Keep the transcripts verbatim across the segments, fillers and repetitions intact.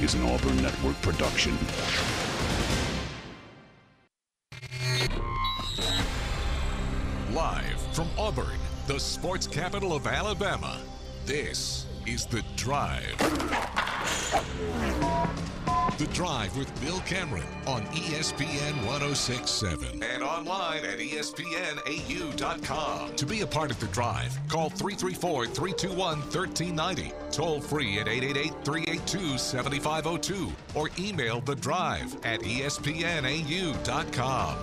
is an Auburn Network production. Live from Auburn, the sports capital of Alabama, this is The Drive. The Drive with Bill Cameron on E S P N one oh six point seven and online at E S P N A U dot com. To be a part of The Drive, call three three four, three two one, one three nine zero, toll free at eight eight eight, three eight two, seven five zero two, or email The Drive at E S P N A U dot com.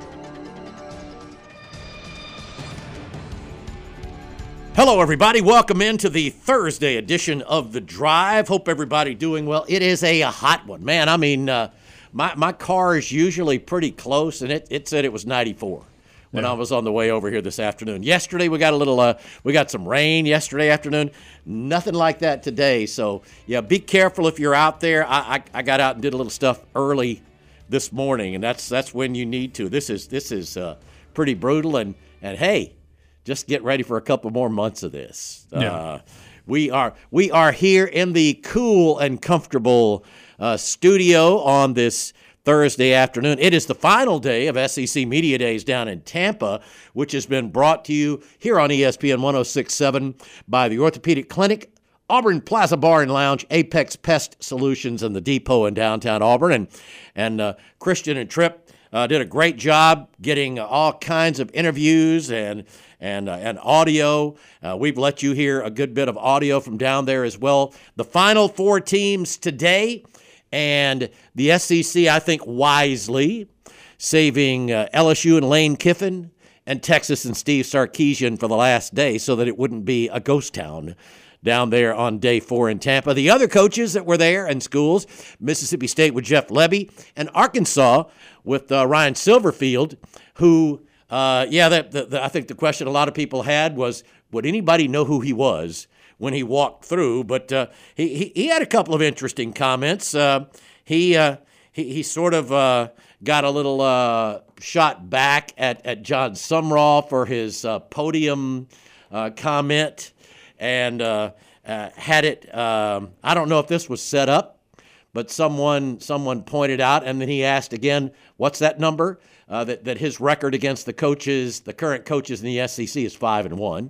Hello, everybody. Welcome into the Thursday edition of The Drive. Hope everybody doing well. It is a, a hot one. Man, I mean, uh, my, my car is usually pretty close, and it, it said it was ninety-four when yeah. I was on the way over here this afternoon. Yesterday, we got a little, uh, we got some rain yesterday afternoon. Nothing like that today. So, yeah, be careful if you're out there. I, I, I got out and did a little stuff early this morning, and that's that's when you need to. This is, this is uh, pretty brutal, and, and hey, just get ready for a couple more months of this. Yeah. Uh, we are we are here in the cool and comfortable uh, studio on this Thursday afternoon. It is the final day of S E C Media Days down in Tampa, which has been brought to you here on E S P N one oh six point seven by the Orthopedic Clinic, Auburn Plaza Bar and Lounge, Apex Pest Solutions, and the Depot in downtown Auburn. And, and uh, Christian and Tripp Uh, did a great job getting uh, all kinds of interviews and and uh, and audio. Uh, we've let you hear a good bit of audio from down there as well. The final four teams today, and the S E C, I think, wisely saving uh, L S U and Lane Kiffin and Texas and Steve Sarkisian for the last day so that it wouldn't be a ghost town down there on day four in Tampa. The other coaches that were there and schools, Mississippi State with Jeff Lebby, and Arkansas with uh, Ryan Silverfield, who, uh, yeah, that, the, the, I think the question a lot of people had was, would anybody know who he was when he walked through? But uh, he, he he had a couple of interesting comments. Uh, he, uh, he he sort of uh, got a little uh, shot back at, at John Sumrall for his uh, podium uh, comment, and uh, uh, had it, um, I don't know if this was set up, but someone someone pointed out, and then he asked again, what's that number? Uh, that, that his record against the coaches, the current coaches in the S E C is five and one.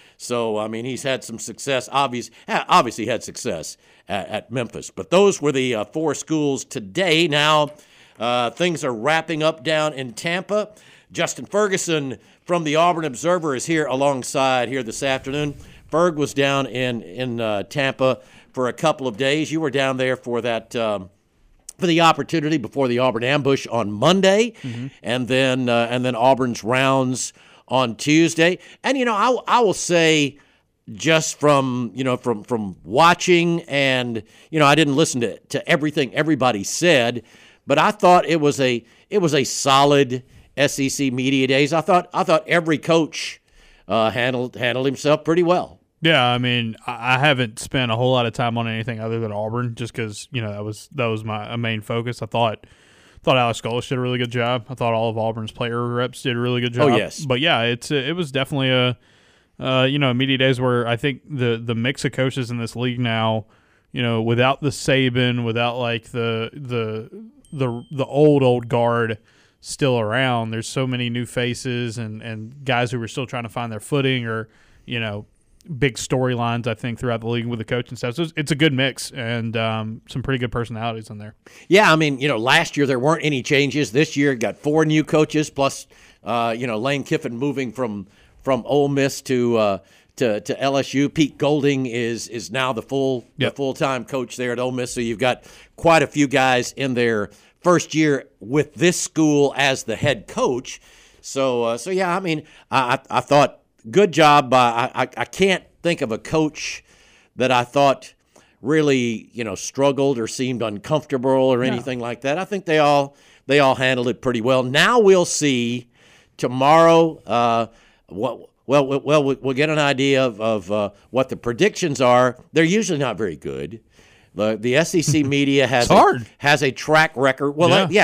So, I mean, he's had some success. Obvious, obviously had success at, at Memphis. But those were the uh, four schools today. Now, uh, things are wrapping up down in Tampa. Justin Ferguson from the Auburn Observer is here alongside here this afternoon. Ferg was down in, in uh, Tampa for a couple of days. You were down there for that um, for the opportunity before the Auburn ambush on Monday, mm-hmm. and then uh, and then Auburn's rounds on Tuesday. And you know, I I will say, just from you know from from watching, and you know, I didn't listen to to everything everybody said, but I thought it was a it was a solid S E C Media Days. I thought I thought every coach uh, handled handled himself pretty well. Yeah, I mean, I haven't spent a whole lot of time on anything other than Auburn, just because you know that was that was my main focus. I thought thought Alex Golesh did a really good job. I thought all of Auburn's player reps did a really good job. Oh yes, but yeah, it's it was definitely a uh, you know media days where I think the the mix of coaches in this league now, you know, without the Saban, without like the the the the old old guard still around, there's so many new faces and and guys who are still trying to find their footing, or you know. Big storylines, I think, throughout the league with the coach and stuff. So it's a good mix and um, some pretty good personalities in there. Yeah, I mean, you know, last year there weren't any changes. This year got four new coaches plus, uh, you know, Lane Kiffin moving from from Ole Miss to uh, to to L S U. Pete Golding is is now the full yep. the full time coach there at Ole Miss. So you've got quite a few guys in their first year with this school as the head coach. So uh, so yeah, I mean, I I thought. Good job. Uh, I, I can't think of a coach that I thought really, you know, struggled or seemed uncomfortable or anything no. like that. I think they all they all handled it pretty well. Now we'll see tomorrow. Uh, what well well we'll get an idea of of uh, what the predictions are. They're usually not very good. The the S E C media has a, has a track record. Well, yeah. uh, yeah.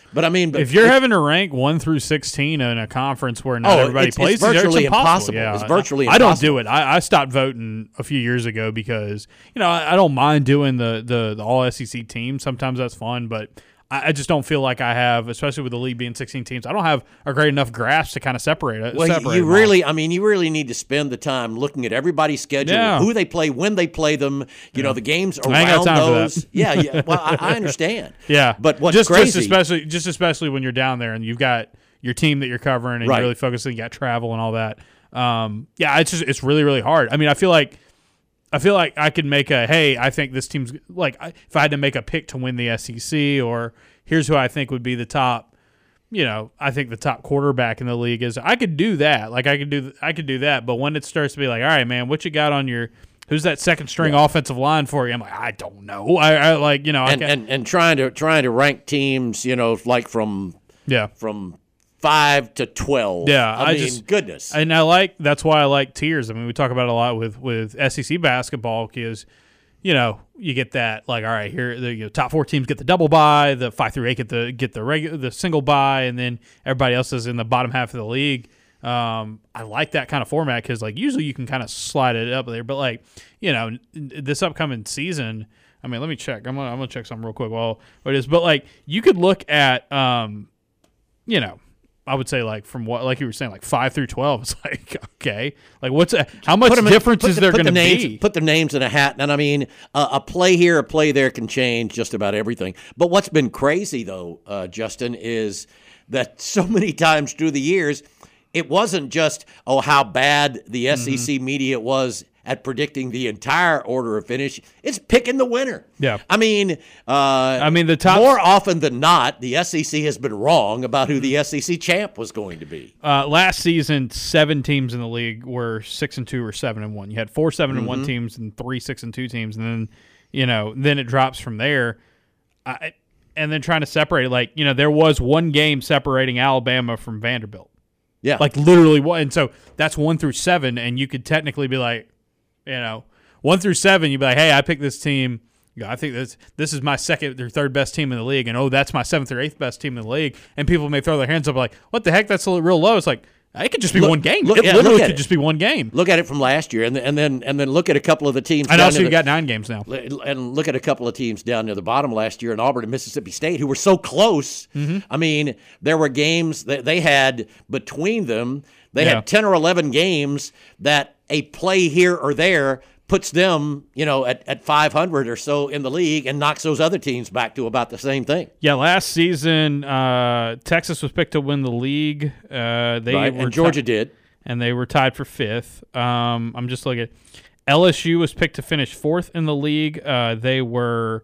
But I mean, but if you're having to rank one through sixteen in a conference where not oh, everybody it's, plays, it's virtually it's impossible. impossible. Yeah, it's virtually I, impossible. I don't do it. I, I stopped voting a few years ago because you know I, I don't mind doing the the, the all S E C team. Sometimes that's fun, but I just don't feel like I have, especially with the league being sixteen teams, I don't have a great enough grasp to kind of separate it. Well, separate you them really, all. I mean, you really need to spend the time looking at everybody's schedule, Yeah. who they play, when they play them, you know, the games I ain't got around time for those. that. Yeah, yeah. Well, I, I understand. Yeah, But what's just, crazy, just especially just especially when you're down there and you've got your team that you're covering and Right. you're really focusing, you got travel and all that. Um, yeah, it's just it's really really hard. I mean, I feel like I feel like I could make a hey, I think this team's like I- if I had to make a pick to win the S E C or here's who I think would be the top. You know, I think the top quarterback in the league is. I could do that. Like I could do, I could do that. But when it starts to be like, all right, man, what you got on your? Who's that second string Yeah. offensive line for you? I'm like, I don't know. I, I like, you know, I and, can't- and and trying to trying to rank teams, you know, like from yeah. from five to twelve. Yeah, I, I mean, just- goodness. And I like that's why I like tiers. I mean, we talk about it a lot with with S E C basketball because you know you get that like all right here the you know, top four teams get the double bye, the five through eight get the get the regular the single bye, and then everybody else is in the bottom half of the league. Um, I like that kind of format because like usually you can kind of slide it up there, but like you know this upcoming season. I mean, let me check. I'm gonna I'm gonna check something real quick while what it is. But like you could look at um, you know. I would say like from what like you were saying like five through twelve. It's like okay, like what's a, how much Put 'em in- difference put is the- there put going the to names- be? Put their names in a hat, and I mean, uh, a play here, a play there can change just about everything. But what's been crazy though, uh, Justin, is that so many times through the years, it wasn't just oh how bad the S E C Mm-hmm. media was at predicting the entire order of finish. It's picking the winner. Yeah. I mean, uh, I mean, the top- more often than not, the S E C has been wrong about who the S E C champ was going to be. Uh, last season, seven teams in the league were six and two or seven and one. You had four seven and one teams and three six and two teams, and then you know then it drops from there. I, and then trying to separate it, like you know there was one game separating Alabama from Vanderbilt, Yeah, like literally one. And so that's one through seven, and you could technically be like, you know, one through seven, you'd be like, hey, I picked this team. You know, I think this this is my second or third best team in the league, and oh, that's my seventh or eighth best team in the league. And people may throw their hands up like, what the heck? That's a real low. It's like it could just be Look- one game. look- it yeah, literally look at could it. just be one game. look at it from last year, and then and then and then look at a couple of the teams. And down also, near you the- got nine games now. and look at a couple of teams down near the bottom last year in Auburn and Mississippi State who were so close. Mm-hmm. I mean, there were games that they had between them. They Yeah. had ten or eleven games that a play here or there puts them, you know, at, at five hundred or so in the league and knocks those other teams back to about the same thing. Yeah, last season, uh, Texas was picked to win the league. Uh, they Right? were And Georgia ti- did. and they were tied for fifth. Um, I'm just looking. L S U was picked to finish fourth in the league. Uh, they were,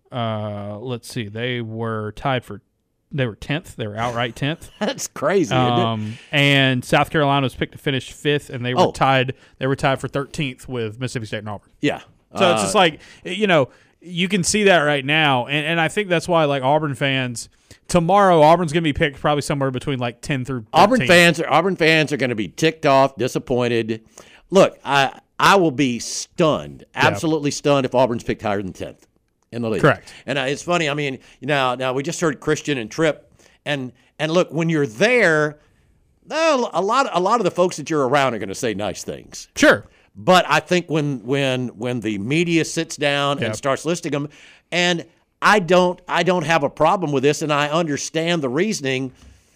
uh, let's see, they were tied for, they were tenth. They were outright tenth. That's crazy, isn't it? Um, and South Carolina was picked to finish fifth, and they were Oh. tied. They were tied for thirteenth with Mississippi State and Auburn. Yeah. So it's Uh, just like, you know, you can see that right now. And, and I think that's why, like, Auburn fans, tomorrow, Auburn's going to be picked probably somewhere between, like, ten through thirteen. Auburn fans are Auburn fans are going to be ticked off, disappointed. Look, I I will be stunned, absolutely stunned if Auburn's picked higher than tenth in the league. Correct. And uh, it's funny. I mean, now now we just heard Christian and Tripp, and and look, when you're there, well, a lot a lot of the folks that you're around are going to say nice things. Sure. But I think when when when the media sits down Yep. and starts listing them, and I don't I don't have a problem with this, and I understand the reasoning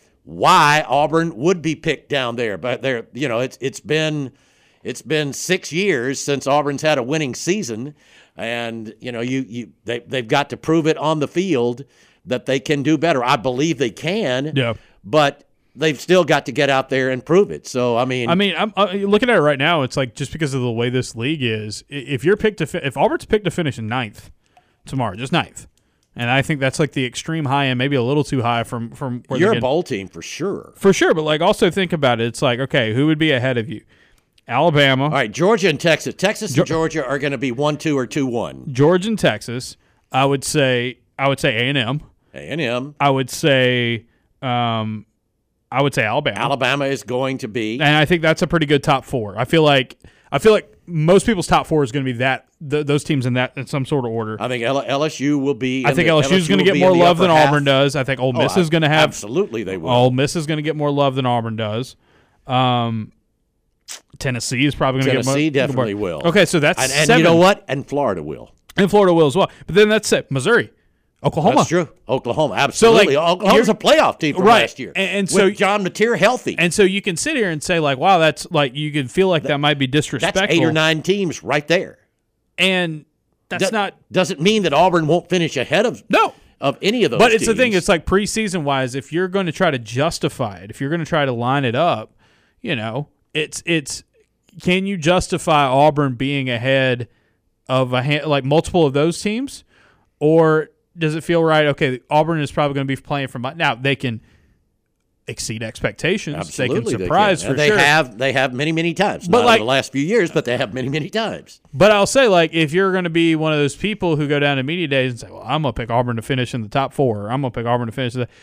why Auburn would be picked down there. But there, you know, it's it's been it's been six years since Auburn's had a winning season, and you know, you you they they've got to prove it on the field that they can do better. I believe they can. Yeah. But they've still got to get out there and prove it. So I mean, I mean, I'm uh, looking at it right now. It's like just because of the way this league is, i- if you're picked to, fi- if Auburn's picked to finish in ninth tomorrow, just ninth, and I think that's like the extreme high end, maybe a little too high from from where you're they a get- bowl team for sure. for sure. But like, also think about it. It's like, okay, who would be ahead of you? Alabama, All right, Georgia and Texas. Texas and Georgia are going to be one two or two one. Georgia, and Texas. I would say, I would say A and M. A and M. I would say, um, I would say Alabama. Alabama is going to be. And I think that's a pretty good top four. I feel like I feel like most people's top four is going to be that th- those teams in that in some sort of order. I think L- LSU will be. I think the, L S U is going to get more love than half. Auburn does. I think Ole Miss oh, is going to have absolutely they will. Ole Miss is going to get more love than Auburn does. Um, Tennessee is probably going to get more. Tennessee definitely will. Okay, so that's and, and seven. You know what? And Florida will. And Florida will as well. But then that's it. Missouri, Oklahoma. That's true. Oklahoma, absolutely. So like, Oklahoma's a playoff team from right. last year. And, and with so John Mateer healthy. And so you can sit here and say like, wow, that's like you can feel like that, that might be disrespectful. That's eight or nine teams right there. And that's Do, not doesn't mean that Auburn won't finish ahead of no of any of those. But it's teams. the thing. It's like preseason wise. If you're going to try to justify it, if you're going to try to line it up, you know, it's it's can you justify Auburn being ahead of a like multiple of those teams, or does it feel right? Okay, Auburn is probably going to be playing from now. They can exceed expectations. Absolutely, they can surprise they can. for they sure. They have they have many many times. But Not like, in the last few years, but they have many many times. But I'll say, like, if you're going to be one of those people who go down to media days and say, "Well, I'm going to pick Auburn to finish in the top four," or "I'm going to pick Auburn to finish," the,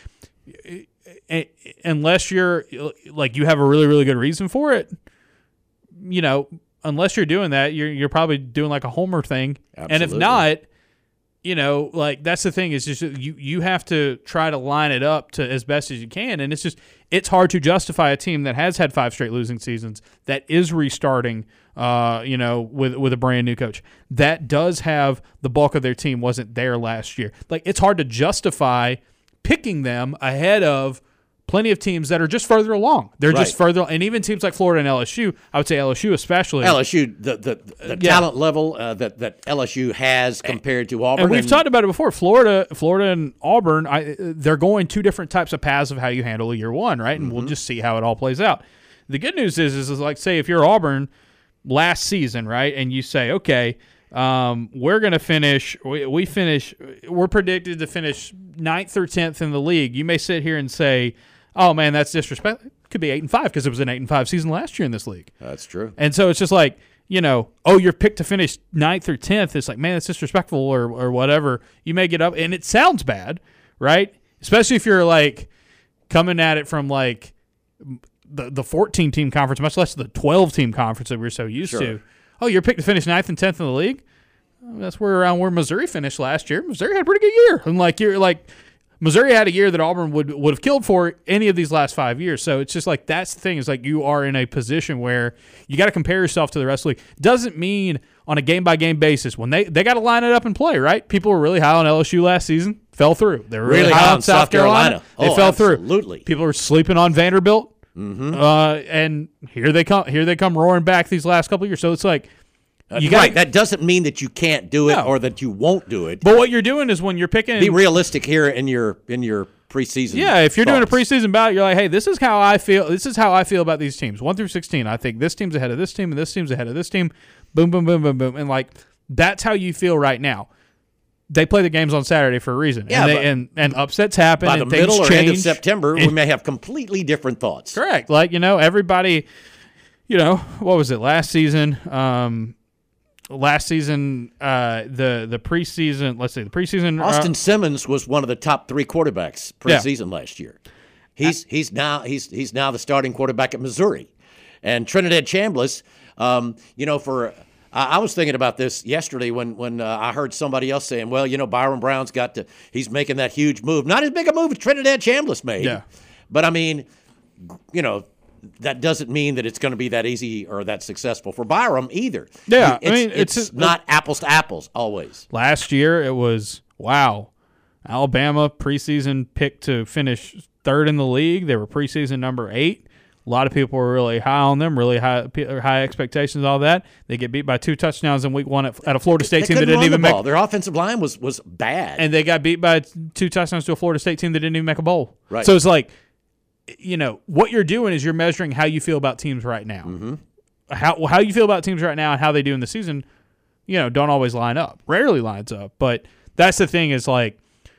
unless you're like you have a really really good reason for it, you know, unless you're doing that, you're you're probably doing like a homer thing. Absolutely. And if not, you know, like that's the thing is just you you have to try to line it up to as best as you can, and it's just it's hard to justify a team that has had five straight losing seasons, that is restarting, uh, you know, with with a brand new coach, that does have the bulk of their team wasn't there last year. Like it's hard to justify picking them ahead of plenty of teams that are just further along. They're right. just further, and even teams like Florida and L S U. I would say L S U especially. L S U, the the, the yeah. talent level uh, that that L S U has compared to Auburn, and we've and, talked about it before. Florida, Florida, and Auburn, I, they're going two different types of paths of how you handle year one, right? And mm-hmm. we'll just see how it all plays out. The good news is, is, is like say if you're Auburn last season, right, and you say, okay, um, we're going to finish, we, we finish, we're predicted to finish ninth or tenth in the league. You may sit here and say, oh man, that's disrespectful. It could be eight and five because it was an eight and five season last year in this league. That's true. And so it's just like, you know, oh, you're picked to finish ninth or tenth. It's like, man, that's disrespectful or or whatever. You may get up, and it sounds bad, right? Especially if you're like coming at it from like the the fourteen team conference, much less the twelve team conference that we're so used sure. to. Oh, you're picked to finish ninth and tenth in the league. That's where around where Missouri finished last year. Missouri had a pretty good year, and like you're like. Missouri had a year that Auburn would would have killed for any of these last five years. So it's just like that's the thing is like you are in a position where you got to compare yourself to the rest of the league. Doesn't mean on a game by game basis when they they got to line it up and play, right? People were really high on L S U last season, fell through. They were really, really high, high on South, South Carolina. Carolina. Oh, they fell absolutely. through. Absolutely. People were sleeping on Vanderbilt, mm-hmm. uh, and here they come. Here they come roaring back these last couple of years. So it's like. You gotta, right. That doesn't mean that you can't do it no. or that you won't do it. But what you're doing is when you're picking. Be realistic here in your in your preseason. Yeah, if you're thoughts. doing a preseason ballot, you're like, hey, this is how I feel. This is how I feel about these teams, one through sixteen. I think this team's ahead of this team, and this team's ahead of this team. Boom, boom, boom, boom, boom, and like that's how you feel right now. They play the games on Saturday for a reason, yeah, and, they, and and upsets happen. By and the things middle or change. end of September, we may have completely different thoughts. Correct. Like you know, everybody. You know, what was it last season? Um, Last season, uh, the the preseason, let's see, the preseason. Austin uh, Simmons was one of the top three quarterbacks preseason yeah. last year. He's he's now he's he's now the starting quarterback at Missouri, and Trinidad Chambliss. Um, you know, for I, I was thinking about this yesterday when when uh, I heard somebody else saying, well, you know, Byron Brown's got to he's making that huge move, not as big a move as Trinidad Chambliss made. Yeah, but I mean, you know. That doesn't mean that it's going to be that easy or that successful for Byram either. Yeah, it's, I mean, it's, it's not uh, apples to apples always. Last year, it was wow. Alabama preseason picked to finish third in the league. They were preseason number eight. A lot of people were really high on them, really high high expectations, all that. They get beat by two touchdowns in week one at, at a Florida State they team that didn't even the make. Ball. Their offensive line was was bad, and they got beat by two touchdowns to a Florida State team that didn't even make a bowl. Right. So it's like. You know, what you're doing is you're measuring how you feel about teams right now. Mm-hmm. How how you feel about teams right now and how they do in the season, you know, don't always line up. Rarely lines up. But that's the thing is like,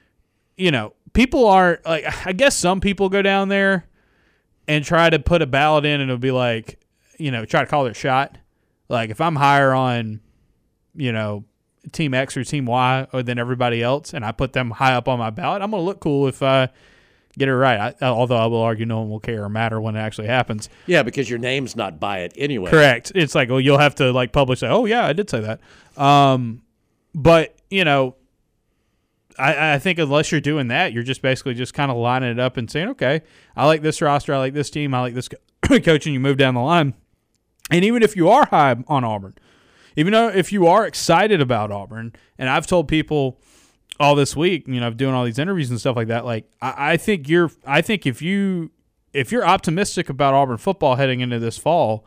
you know, people aren't like I guess some people go down there and try to put a ballot in and it'll be like, you know, try to call their shot. Like if I'm higher on, you know, team X or team Y or than everybody else and I put them high up on my ballot, I'm gonna look cool if I get it right. I, although I will argue no one will care or matter when it actually happens. Yeah, because your name's not by it anyway. Correct. It's like, well, you'll have to like publish say, oh yeah, I did say that. Um, but you know, I, I think unless you're doing that, you're just basically just kind of lining it up and saying, okay, I like this roster, I like this team, I like this co- coach, and you move down the line. And even if you are high on Auburn, even though if you are excited about Auburn, and I've told people all this week, you know, doing all these interviews and stuff like that, like I, I think you're, I think if you, if you're optimistic about Auburn football heading into this fall,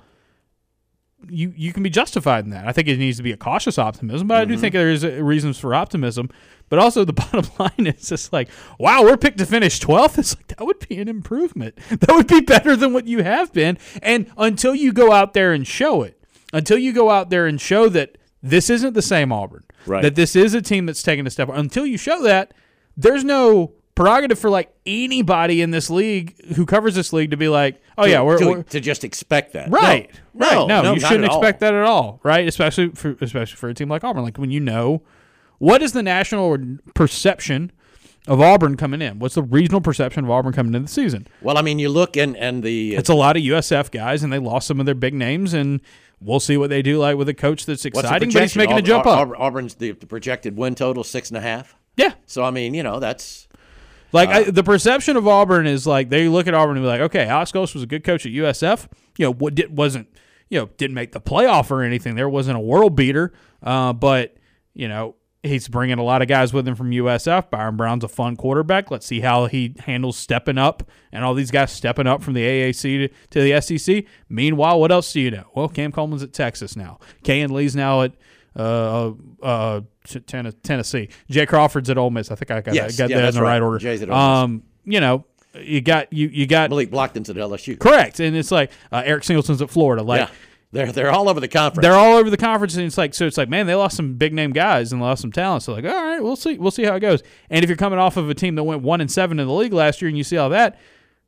you you can be justified in that. I think it needs to be a cautious optimism, but mm-hmm. I do think there is reasons for optimism. But also the bottom line is just like, wow, we're picked to finish twelfth. It's like, that would be an improvement. That would be better than what you have been. And until you go out there and show it, until you go out there and show that this isn't the same Auburn, right. that this is a team that's taking a step, until you show that, there's no prerogative for like anybody in this league who covers this league to be like, oh to, yeah, we're to, we're to just expect that. Right. No, right. no, No, no you not shouldn't at all. expect that at all, right? Especially for especially for a team like Auburn. Like when you know what is the national perception of Auburn coming in? What's the regional perception of Auburn coming into the season? Well, I mean, you look and and the it's a lot of U S F guys, and they lost some of their big names, and we'll see what they do like with a coach that's exciting, but he's making a jump up. Auburn's the, the projected win total six and a half. Yeah. So I mean, you know, that's like uh, I, the perception of Auburn is like they look at Auburn and be like, okay, Alex Ghost was a good coach at U S F. You know, what did, wasn't you know didn't make the playoff or anything. There wasn't a world beater, uh, but you know. He's bringing a lot of guys with him from U S F. Byron Brown's a fun quarterback. Let's see how he handles stepping up and all these guys stepping up from the A A C to, to the S E C. Meanwhile, what else do you know? Well, Cam Coleman's at Texas now. Kayan Lee's now at uh, uh, Tennessee. Jay Crawford's at Ole Miss. I think I got, yes, that, got yeah, that in the right, right order. Jay's at Ole Miss. Um, you know, you got you you got Malik Blockton's at L S U. Correct, and it's like uh, Eric Singleton's at Florida. Like. Yeah. They're they're all over the conference. They're all over the conference, and it's like so. It's like, man, they lost some big name guys and lost some talent. So like, all right, we'll see, we'll see how it goes. And if you're coming off of a team that went one and seven in the league last year, and you see all that,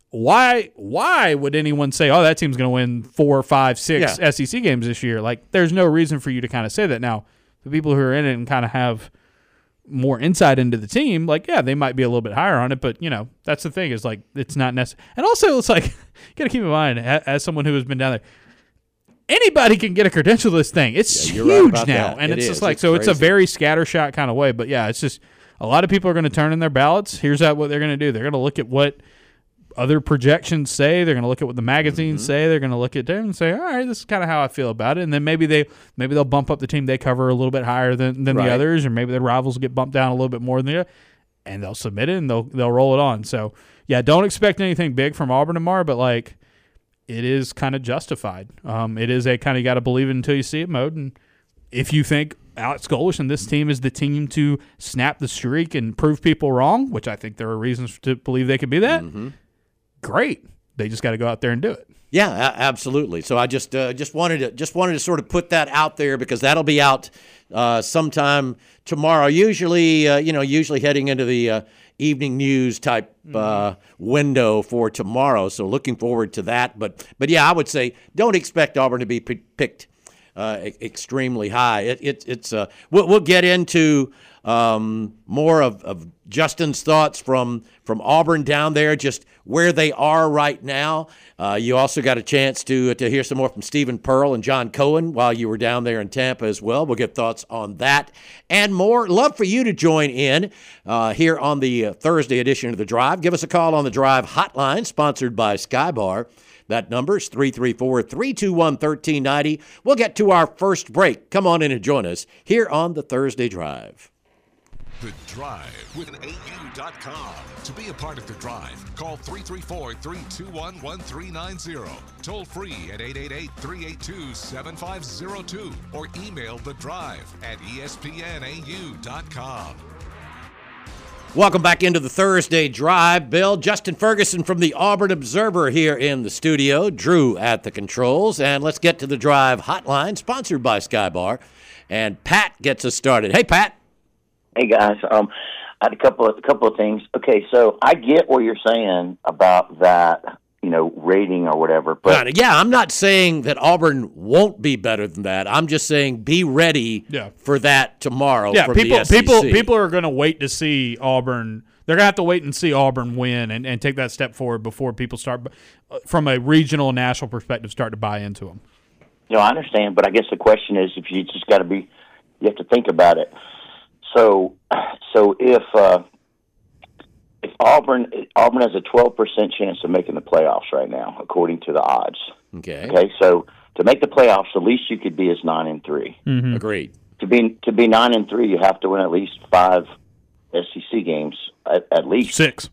why why would anyone say, oh, that team's going to win four, five, six yeah. S E C games this year? Like, there's no reason for you to kind of say that. Now, the people who are in it and kind of have more insight into the team, like, yeah, they might be a little bit higher on it, but you know, that's the thing is like, it's not necessary. And also, it's like, you got to keep in mind, as someone who has been down there. Anybody can get a credential to this thing. It's yeah, huge right now. that. And it it's is. just like, it's so crazy. it's a very scattershot kind of way. But yeah, it's just a lot of people are going to turn in their ballots. Here's how, what they're going to do. They're going to look at what other projections say. They're going to look at what the magazines mm-hmm. say. They're going to look at them and say, all right, this is kind of how I feel about it. And then maybe, they, maybe they'll bump up the team they cover a little bit higher than, than right. the others, or maybe their rivals will get bumped down a little bit more than the other. And they'll submit it and they'll, they'll roll it on. So, yeah, don't expect anything big from Auburn tomorrow, but like, it is kind of justified. Um, it is a kind of got to believe it until you see it mode. And if you think Alex Golesh and this team is the team to snap the streak and prove people wrong, which I think there are reasons to believe they could be that, mm-hmm. great. They just got to go out there and do it. Yeah, a- absolutely. So I just uh, just wanted to just wanted to sort of put that out there because that'll be out uh, sometime tomorrow. Usually, uh, you know, usually heading into the uh, evening news type uh, window for tomorrow. So looking forward to that. But but yeah, I would say don't expect Auburn to be p- picked uh, e- extremely high. It, it it's uh, we'll, we'll get into um, more of, of Justin's thoughts from from Auburn down there, just where they are right now. Uh, you also got a chance to to hear some more from Stephen Pearl and John Cohen while you were down there in Tampa as well. We'll get thoughts on that and more. Love for you to join in uh, here on the uh, Thursday edition of The Drive. Give us a call on the Drive hotline, sponsored by Skybar. That number is three three four, three two one, one three nine zero. We'll get to our first break. Come on in and join us here on the Thursday Drive. The Drive with A U dot com. To be a part of The Drive, call three three four, three two one, one three nine zero. Toll free at eight eight eight, three eight two, seven five zero two or email The Drive at E S P N A U dot com. Welcome back into the Thursday Drive. Bill, Justin Ferguson from the Auburn Observer here in the studio. Drew at the controls. And let's get to the Drive hotline, sponsored by Skybar. And Pat gets us started. Hey, Pat. Hey guys, um, I had a couple of a couple of things. Okay, so I get what you're saying about that you know, rating or whatever. But yeah, I'm not saying that Auburn won't be better than that. I'm just saying be ready yeah. for that tomorrow. Yeah, from people, the S E C. people, people are going to wait to see Auburn. They're going to have to wait and see Auburn win and, and take that step forward before people start, from a regional, national perspective, start to buy into them. You know, I understand, but I guess the question is, if you just got to be, you have to think about it. So, so if uh, if Auburn Auburn has a twelve percent chance of making the playoffs right now, according to the odds. Okay. Okay. So to make the playoffs, the least you could be is nine and three. Mm-hmm. Agreed. To be to be nine and three, you have to win at least five S E C games, at, at least six.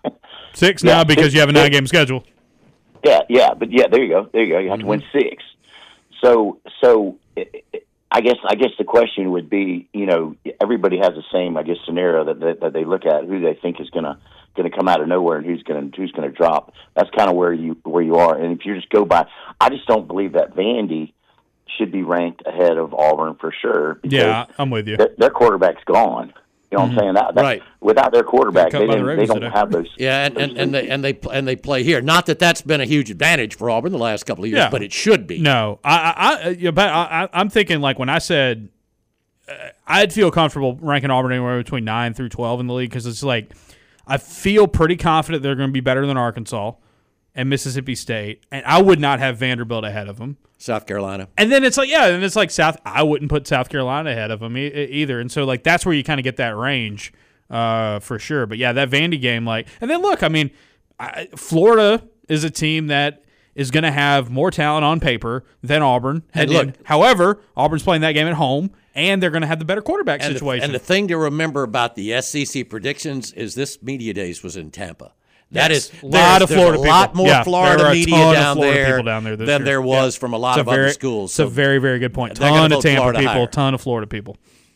Six yeah, now because six, you have a nine game schedule. Yeah, yeah, but yeah, there you go, there you go. You have mm-hmm. to win six. So, so I guess I guess the question would be, you know, everybody has the same, I guess, scenario that that, that they look at who they think is gonna gonna come out of nowhere and who's gonna who's gonna drop. That's kind of where you where you are. And if you just go by, I just don't believe that Vandy should be ranked ahead of Auburn for sure. Yeah, I'm with you. Their, their quarterback's gone. You know mm-hmm. what I'm saying? That, that, right. Without their quarterback, they, didn't, the they don't today. have those. Yeah, and, and, and they and they and they play here. Not that that's been a huge advantage for Auburn the last couple of years, yeah. but it should be. No, I, I, I, but I, I'm thinking like when I said uh, I'd feel comfortable ranking Auburn anywhere between nine through twelve in the league because it's like I feel pretty confident they're going to be better than Arkansas and Mississippi State, and I would not have Vanderbilt ahead of them. South Carolina. And then it's like, yeah, and it's like South. I wouldn't put South Carolina ahead of them e- either. And so, like, that's where you kind of get that range uh, for sure. But, yeah, that Vandy game, like, and then look, I mean, I, Florida is a team that is going to have more talent on paper than Auburn. And look, however, Auburn's playing that game at home, and they're going to have the better quarterback and situation. The, and the thing to remember about the S E C predictions is this media days was in Tampa. That yes, is a lot of Florida a people. lot more yeah, Florida media down Florida there, down there than year. there was yeah. from a lot it's of a very, other schools. It's so a very, very good point. Ton Ton of Tampa Florida people, higher. ton of Florida people.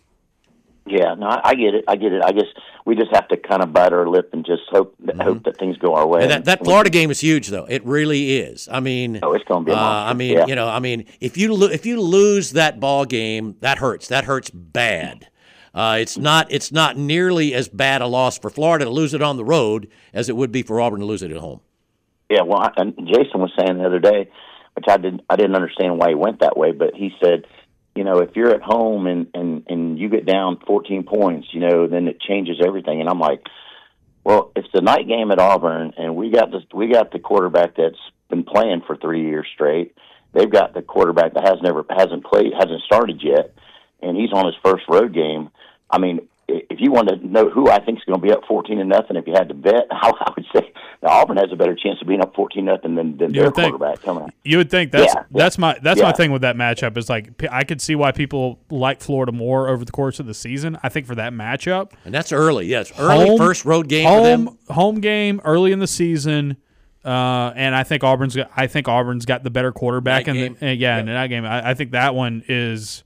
Yeah, no, I get it. I get it. I guess we just have to kind of bite our lip and just hope that, mm-hmm. hope that things go our way. And that that Florida game is huge, though. It really is. I mean, oh, it's going to be. A uh, I mean, yeah. you know, I mean, if you lo- if you lose that ball game, that hurts. That hurts bad. Uh, it's not it's not nearly as bad a loss for Florida to lose it on the road as it would be for Auburn to lose it at home. Yeah, well, I, and Jason was saying the other day, which I didn't I didn't understand why he went that way, but he said, you know, if you're at home and, and, and you get down fourteen points, you know, then it changes everything. And I'm like, well, it's the night game at Auburn, and we got this, we got the quarterback that's been playing for three years straight. They've got the quarterback that has never hasn't played, hasn't started yet, and he's on his first road game. I mean, if you want to know who I think is going to be up fourteen to nothing, if you had to bet, I would say Auburn has a better chance of being up fourteen nothing than, than their think, quarterback coming out. You would think that's yeah, that's yeah, my that's yeah. my thing with that matchup is like I could see why people like Florida more over the course of the season. I think for that matchup, and that's early. Yes, early home, first road game home, for them. Home game early in the season. Uh, and I think Auburn's got, I think Auburn's got the better quarterback Night in game. the, uh, yeah, Yep. in that game. I, I think that one is.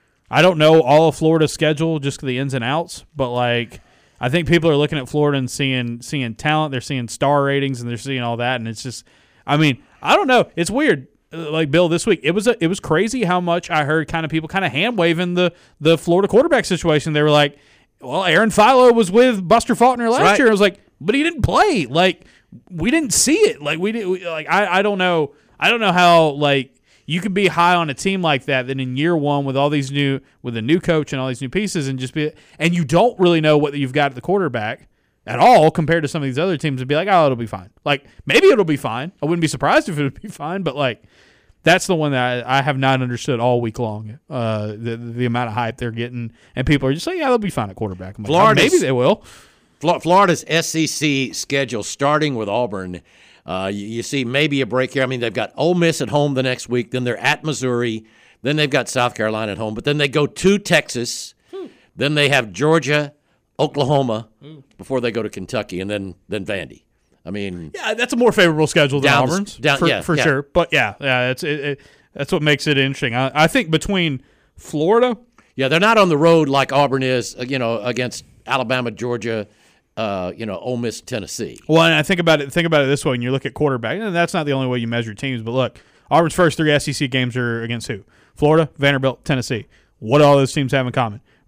I don't know all of Florida's schedule, just the ins and outs, but like I think people are looking at Florida and seeing seeing talent, they're seeing star ratings, and they're seeing all that, and it's just, I mean, I don't know, it's weird. Uh, Like Bill, this week it was a, it was crazy how much I heard kind of people kind of hand waving the the Florida quarterback situation. They were like, well, Aaron Philo was with Buster Faulkner last right. year. I was like, but he didn't play. Like we didn't see it. Like we did. We, like I I don't know. I don't know how like. You could be high on a team like that, then in year one with all these new, with a new coach and all these new pieces, and just be, and you don't really know what you've got at the quarterback at all compared to some of these other teams, and be like, oh, it'll be fine. Like maybe it'll be fine. I wouldn't be surprised if it would be fine, but like that's the one that I, I have not understood all week long. Uh, the the amount of hype they're getting, and people are just like, yeah, they'll be fine at quarterback. I'm like, oh, maybe they will. Florida's S E C schedule starting with Auburn. Uh, you, you see maybe a break here. I mean, they've got Ole Miss at home the next week. Then they're at Missouri. Then they've got South Carolina at home. But then they go to Texas. Hmm. Then they have Georgia, Oklahoma hmm. before they go to Kentucky, and then then Vandy. I mean, yeah, that's a more favorable schedule than down Auburn's the, down, for, yeah, for yeah. sure. But yeah, yeah, it's it, it, that's what makes it interesting. I, I think between Florida, yeah, they're not on the road like Auburn is. You know, against Alabama, Georgia. Uh, you know, Ole Miss, Tennessee. Well, and I think about it. Think about it this way: when you look at quarterback, and that's not the only way you measure teams. But look, Auburn's first three S E C games are against who? Florida, Vanderbilt, Tennessee. What do all those teams have in common?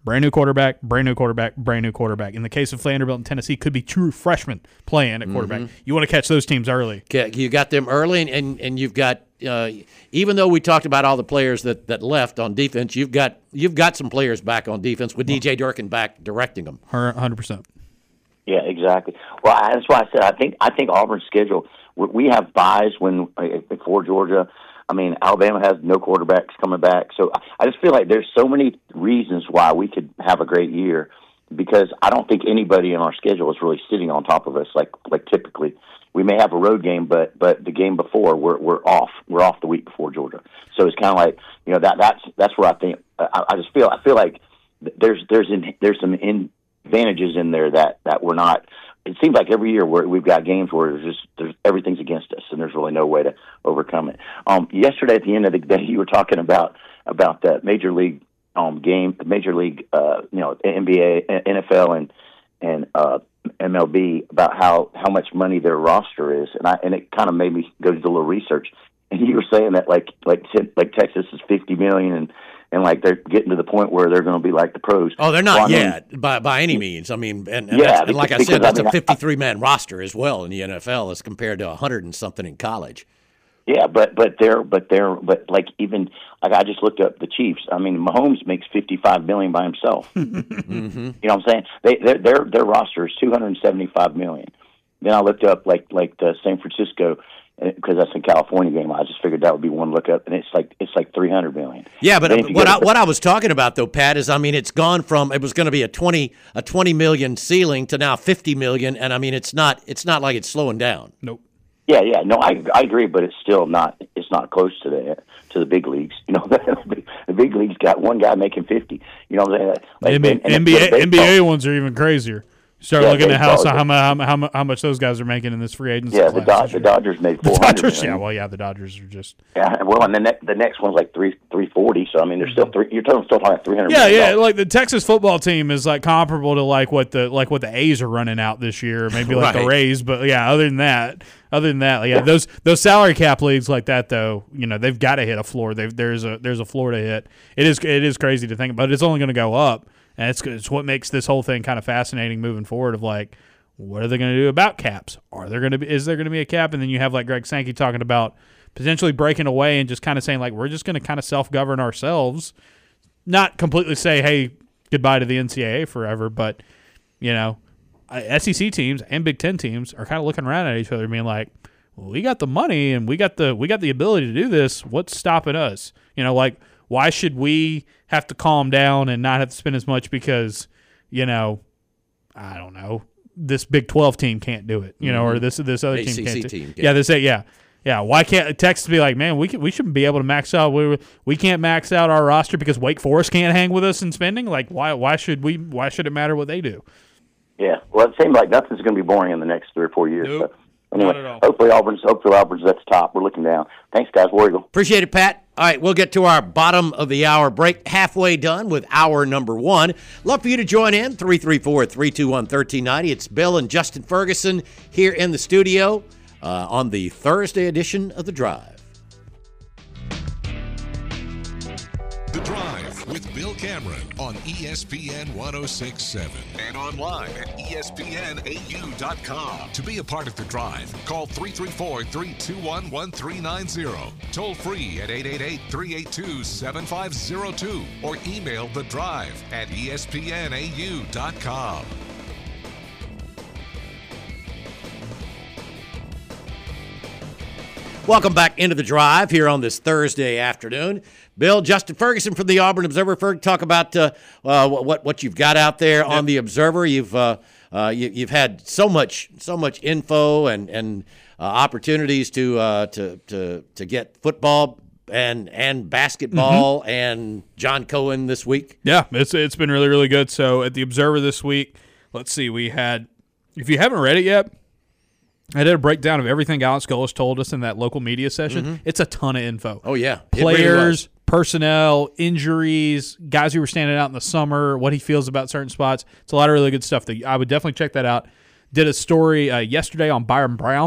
Brand new quarterback, brand new quarterback, brand new quarterback. In the case of Vanderbilt and Tennessee, could be true freshmen playing at quarterback. Mm-hmm. You want to catch those teams early. You got them early, and, and, and you've got uh, even though we talked about all the players that, that left on defense, you've got you've got some players back on defense with D J Durkin back directing them. one hundred percent. Yeah, exactly. Well, that's why I said I think I think Auburn's schedule. We have buys when before Georgia. I mean, Alabama has no quarterbacks coming back. So I just feel like there's so many reasons why we could have a great year because I don't think anybody in our schedule is really sitting on top of us like like typically. We may have a road game, but but the game before we're we're off. We're off the week before Georgia. So it's kind of like, you know, that that's that's where I think I, I just feel I feel like there's there's in, there's some advantages in there that that we're not. It seems like every year we're, we've got games where there's just there's everything's against us, and there's really no way to overcome it. Um, yesterday, at the end of the day, you were talking about about the major league um, game, major league, uh, you know, N B A, N F L, and and uh, M L B about how, how much money their roster is, and I and it kind of made me go do a little research. And you were saying that like like like Texas is fifty million and. And like they're getting to the point where they're going to be like the pros. Oh, they're not well, yet mean, by by any means. I mean, and, and, yeah, and because, like I because, said, that's I mean, a fifty-three man roster as well in the N F L as compared to a hundred and something in college. Yeah, but but they're but they're but like even like I just looked up the Chiefs. I mean, Mahomes makes fifty-five million by himself. mm-hmm. You know what I'm saying? They their their, their roster is two hundred seventy-five million. Then I looked up like like the San Francisco. Because that's a California game, I just figured that would be one lookup, and it's like it's like three hundred million. Yeah, but what I, what I was talking about though, Pat, is I mean it's gone from it was going to be a twenty a twenty million ceiling to now fifty million, and I mean it's not it's not like it's slowing down. Nope. Yeah, yeah, no, I I agree, but it's still not it's not close to the to the big leagues. You know, the big leagues got one guy making fifty. You know what I'm saying? Like, N B A, and, and N B A, they, N B A ones are even crazier. Start yeah, looking at how, how, how, how, how much those guys are making in this free agency. Yeah, class the, Dod- the Dodgers made four hundred. The Dodgers, million. yeah, well, yeah, the Dodgers are just. Yeah, well, and the ne- the next one's like three three forty. So I mean, there's still three. You're still talking about three hundred. Yeah, yeah, like the Texas football team is like comparable to like what the like what the A's are running out this year, maybe like right. the Rays. But yeah, other than that, other than that, yeah, those those salary cap leagues like that though, you know, they've got to hit a floor. They've, there's a there's a floor to hit. It is it is crazy to think about. It's only going to go up, and it's it's what makes this whole thing kind of fascinating moving forward. Of like. What are they going to do about caps? Are there going to be? Is there going to be a cap? And then you have like Greg Sankey talking about potentially breaking away and just kind of saying like we're just going to kind of self-govern ourselves, not completely say hey goodbye to the N C double A forever, but you know, S E C teams and Big Ten teams are kind of looking around at each other, being like, well, we got the money and we got the we got the ability to do this. What's stopping us? You know, like why should we have to calm down and not have to spend as much because you know, I don't know. This Big twelve team can't do it, you know, mm-hmm. or this this other A C C team can't. Team, do. Yeah. yeah, this yeah, yeah. Why can't Texas be like, man, we can, we shouldn't be able to max out. We we can't max out our roster because Wake Forest can't hang with us in spending. Like, why why should we? Why should it matter what they do? Yeah, well, it seems like nothing's going to be boring in the next three or four years. Nope. So. Anyway, hopefully Auburn's hopefully Auburn's at the top. We're looking down. Thanks, guys. War Eagle. Appreciate it, Pat. All right, we'll get to our bottom of the hour break. Halfway done with hour number one. Love for you to join in. three three four, three two one, one three nine zero. It's Bill and Justin Ferguson here in the studio uh, on the Thursday edition of The Drive. The Drive with Bill Cameron on E S P N one oh six point seven and online at E S P N A U dot com. To be a part of The Drive, call three three four, three two one, one three nine zero. Toll free at eight eight eight, three eight two, seven five zero two or email The Drive at E S P N A U dot com. Welcome back into The Drive here on this Thursday afternoon. Bill, Justin Ferguson from the Auburn Observer. Ferg, talk about uh, uh, what what you've got out there on the Observer. You've uh, uh, you, you've had so much so much info and and uh, opportunities to uh, to to to get football and and basketball mm-hmm. and John Cohen this week. Yeah, it's it's been really really good. So at the Observer this week, let's see, we had. If you haven't read it yet. I did a breakdown of everything Alex Golis told us in that local media session. Mm-hmm. It's a ton of info. Oh, yeah. Players, really personnel, injuries, guys who were standing out in the summer, what he feels about certain spots. It's a lot of really good stuff. That I would definitely check that out. Did a story uh, yesterday on Byron Brown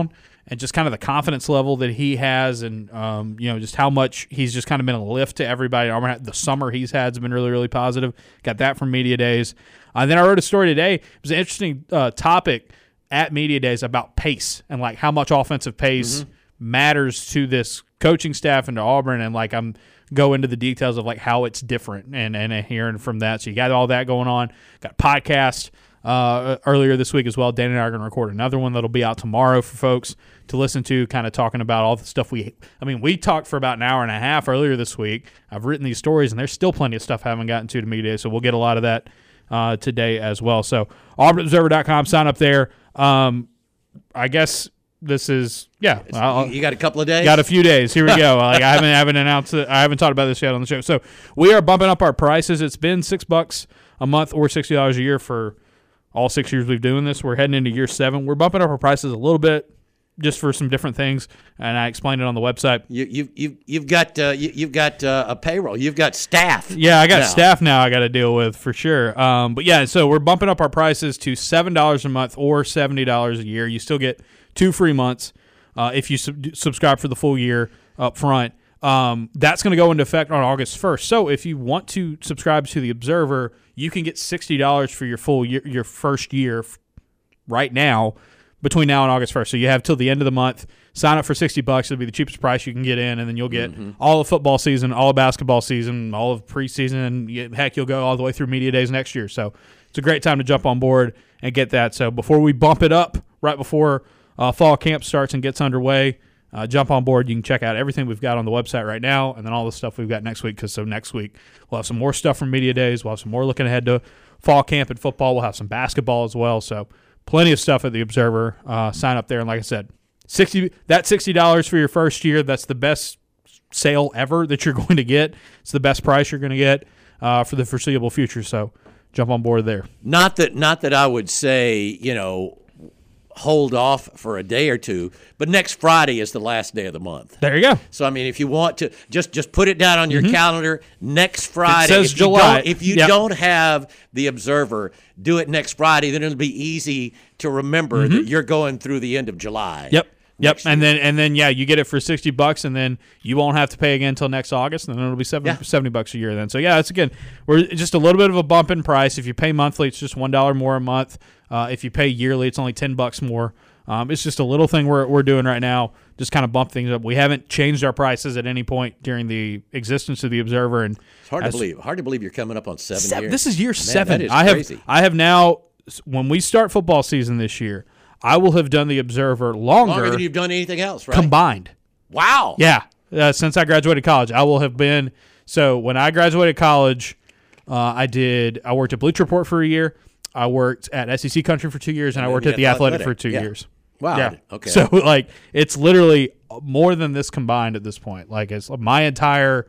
and just kind of the confidence level that he has, and um, you know, just how much he's just kind of been a lift to everybody. The summer he's had has been really, really positive. Got that from Media Days. And uh, then I wrote a story today. It was an interesting uh, topic at Media Days about pace and like how much offensive pace mm-hmm. matters to this coaching staff and to Auburn, and like I'm go into the details of like how it's different and and hearing from that. So you got all that going on. Got a podcast uh, earlier this week as well. Dan and I are going to record another one that'll be out tomorrow for folks to listen to, kind of talking about all the stuff we – I mean, we talked for about an hour and a half earlier this week. I've written these stories, and there's still plenty of stuff I haven't gotten to to Media, so we'll get a lot of that uh, today as well. So auburn observer dot com, sign up there. Um, I guess this is – yeah. I'll, you got a couple of days? Got a few days. Here we go. Like I haven't, I haven't announced it. I haven't talked about this yet on the show. So we are bumping up our prices. It's been six bucks a month or sixty dollars a year for all six years we've been doing this. We're heading into year seven. We're bumping up our prices a little bit, just for some different things, and I explained it on the website. You, you, you, you've got uh, you, you've got uh, a payroll. You've got staff. Yeah, I got now. staff now I got to deal with for sure. Um, but, yeah, so we're bumping up our prices to seven dollars a month or seventy dollars a year. You still get two free months uh, if you sub- subscribe for the full year up front. Um, that's going to go into effect on August first. So if you want to subscribe to the Observer, you can get sixty dollars for your full year, your first year right now, between now and August first. So you have till the end of the month. Sign up for sixty bucks. It'll be the cheapest price you can get in, and then you'll get mm-hmm. all of football season, all of basketball season, all of preseason, and heck, you'll go all the way through Media Days next year. So it's a great time to jump on board and get that. So before we bump it up, right before uh, fall camp starts and gets underway, uh, jump on board. You can check out everything we've got on the website right now, and then all the stuff we've got next week, because so next week we'll have some more stuff from Media Days. We'll have some more looking ahead to fall camp and football. We'll have some basketball as well. So plenty of stuff at the Observer. Uh, sign up there, and like I said, sixty that sixty dollars for your first year. That's the best sale ever that you're going to get. It's the best price you're going to get uh, for the foreseeable future. So jump on board there. Not that, not that I would say, you know, hold off for a day or two, but next Friday is the last day of the month. There you go. So I mean, if you want to, just just put it down on your mm-hmm. calendar. Next Friday. It says if July. You don't, if you yep. don't have the Observer, do it next Friday. Then it'll be easy to remember mm-hmm. that you're going through the end of July. Yep. Yep. And then and then yeah, you get it for sixty bucks, and then you won't have to pay again until next August, and then it'll be seventy, yeah. seventy bucks a year then. So yeah, it's again, we're just a little bit of a bump in price. If you pay monthly, it's just one dollar more a month. Uh, if you pay yearly, it's only ten bucks more. Um, it's just a little thing we're we're doing right now, just kind of bump things up. We haven't changed our prices at any point during the existence of the Observer, and it's hard as, to believe. Hard to believe you're coming up on seven, seven years. This is year Man, seven. That is I have crazy. I have now, when we start football season this year, I will have done the Observer longer, longer than you've done anything else, right? Combined. Wow. Yeah, uh, since I graduated college, I will have been. So when I graduated college, uh, I did. I worked at Bleacher Report for a year. I worked at S E C Country for two years, and, and I worked at The Athletic, Athletic for two yeah. years. Wow. Yeah. Okay. So like it's literally more than this combined at this point. Like it's my entire